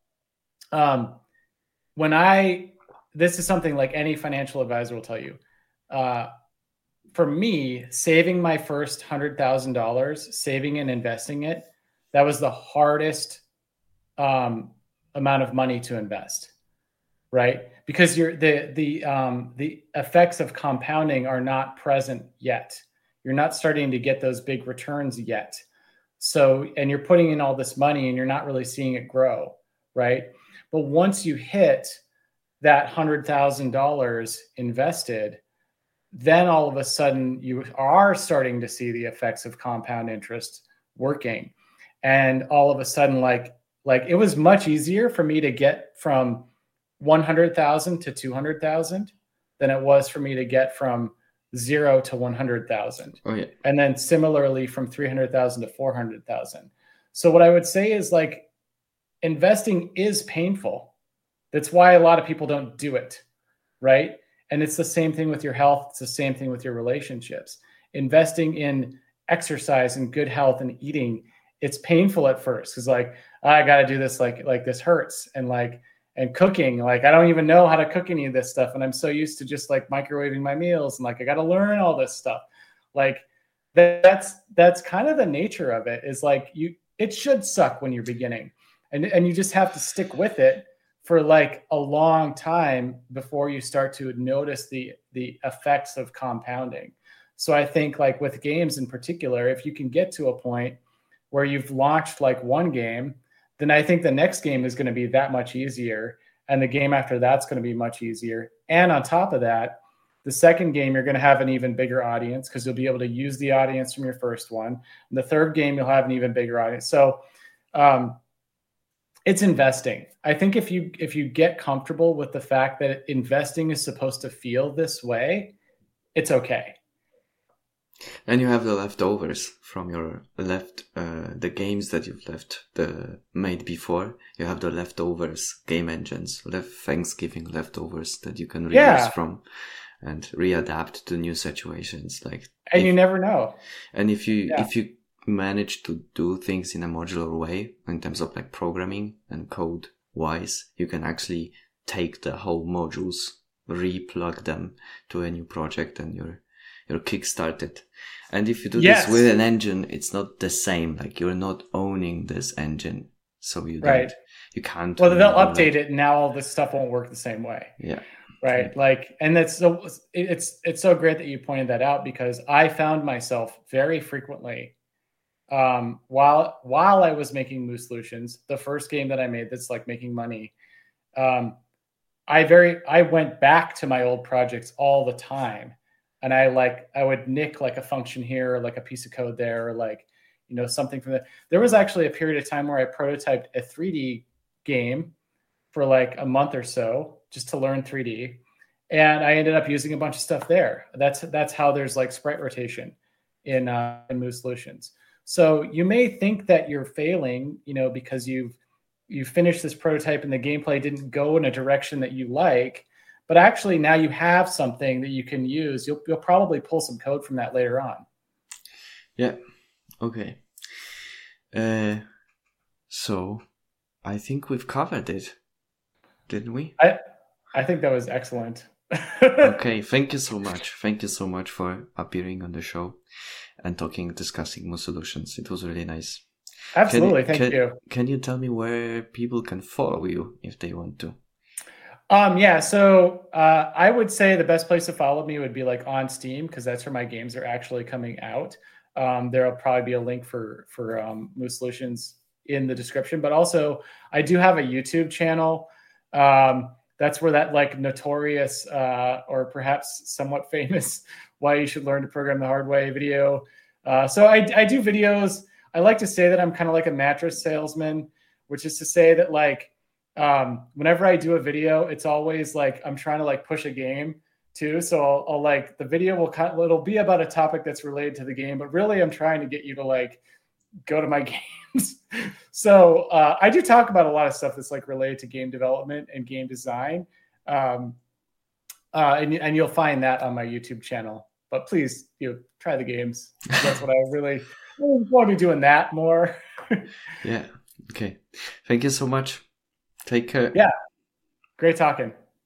this is something like any financial advisor will tell you. For me, saving my first $100,000, saving and investing it, that was the hardest amount of money to invest, right? Because the effects of compounding are not present yet. You're not starting to get those big returns yet. So, and you're putting in all this money and you're not really seeing it grow, right? But once you hit that $100,000 invested, then all of a sudden you are starting to see the effects of compound interest working. And all of a sudden, like Like it was much easier for me to get from 100,000 to 200,000 than it was for me to get from 0 to 100,000. Oh, yeah. And then similarly from 300,000 to 400,000. So what I would say is like investing is painful. That's why a lot of people don't do it, right? And it's the same thing with your health. It's the same thing with your relationships. Investing in exercise and good health and eating, it's painful at first because like, I got to do this, like this hurts. And cooking, like I don't even know how to cook any of this stuff. And I'm so used to just like microwaving my meals and like I got to learn all this stuff. Like that's kind of the nature of it, is like it should suck when you're beginning. And you just have to stick with it for like a long time before you start to notice the effects of compounding. So I think like with games in particular, if you can get to a point where you've launched like one game, then I think the next game is going to be that much easier. And the game after that's going to be much easier. And on top of that, the second game, you're going to have an even bigger audience because you'll be able to use the audience from your first one. And the third game, you'll have an even bigger audience. So it's investing. I think if you get comfortable with the fact that investing is supposed to feel this way, it's okay. And you have the leftovers from your the games that you've made before. You have the leftovers game engines, Thanksgiving leftovers that you can reuse from and readapt to new situations. And you never know. And if you manage to do things in a modular way in terms of like programming and code wise, you can actually take the whole modules, replug them to a new project, and you're kickstarted. And if you do this with an engine, it's not the same. Like you're not owning this engine, so you can't. Well, they'll update it, and now all this stuff won't work the same way. Yeah. Right. Like, and it's so great that you pointed that out, because I found myself very frequently, while I was making Moose Solutions, the first game that I made that's like making money, I went back to my old projects all the time. And I would nick like a function here, or like a piece of code there, or like, something from there was actually a period of time where I prototyped a 3D game for like a month or so just to learn 3D. And I ended up using a bunch of stuff there. That's how there's like sprite rotation in Moose Solutions. So you may think that you're failing, because you finished this prototype and the gameplay didn't go in a direction that you like. But actually, now you have something that you can use. You'll probably pull some code from that later on. Yeah. Okay. So I think we've covered it, didn't we? I think that was excellent. Okay. Thank you so much. Thank you so much for appearing on the show and discussing Moose Solutions. It was really nice. Absolutely. Thank you. Can you tell me where people can follow you if they want to? So I would say the best place to follow me would be like on Steam, because that's where my games are actually coming out. There'll probably be a link for Moose Solutions in the description, but also I do have a YouTube channel. That's where that like notorious or perhaps somewhat famous "Why You Should Learn to Program the Hard Way" video. So I do videos. I like to say that I'm kind of like a mattress salesman, which is to say that like, whenever I do a video, it's always like I'm trying to like push a game too. So I'll like the video it'll be about a topic that's related to the game, but really I'm trying to get you to like go to my games. So I do talk about a lot of stuff that's like related to game development and game design, and you'll find that on my YouTube channel. But please, try the games. That's what I really want to be doing that more. Yeah. Okay. Thank you so much. Take care. Yeah. Great talking.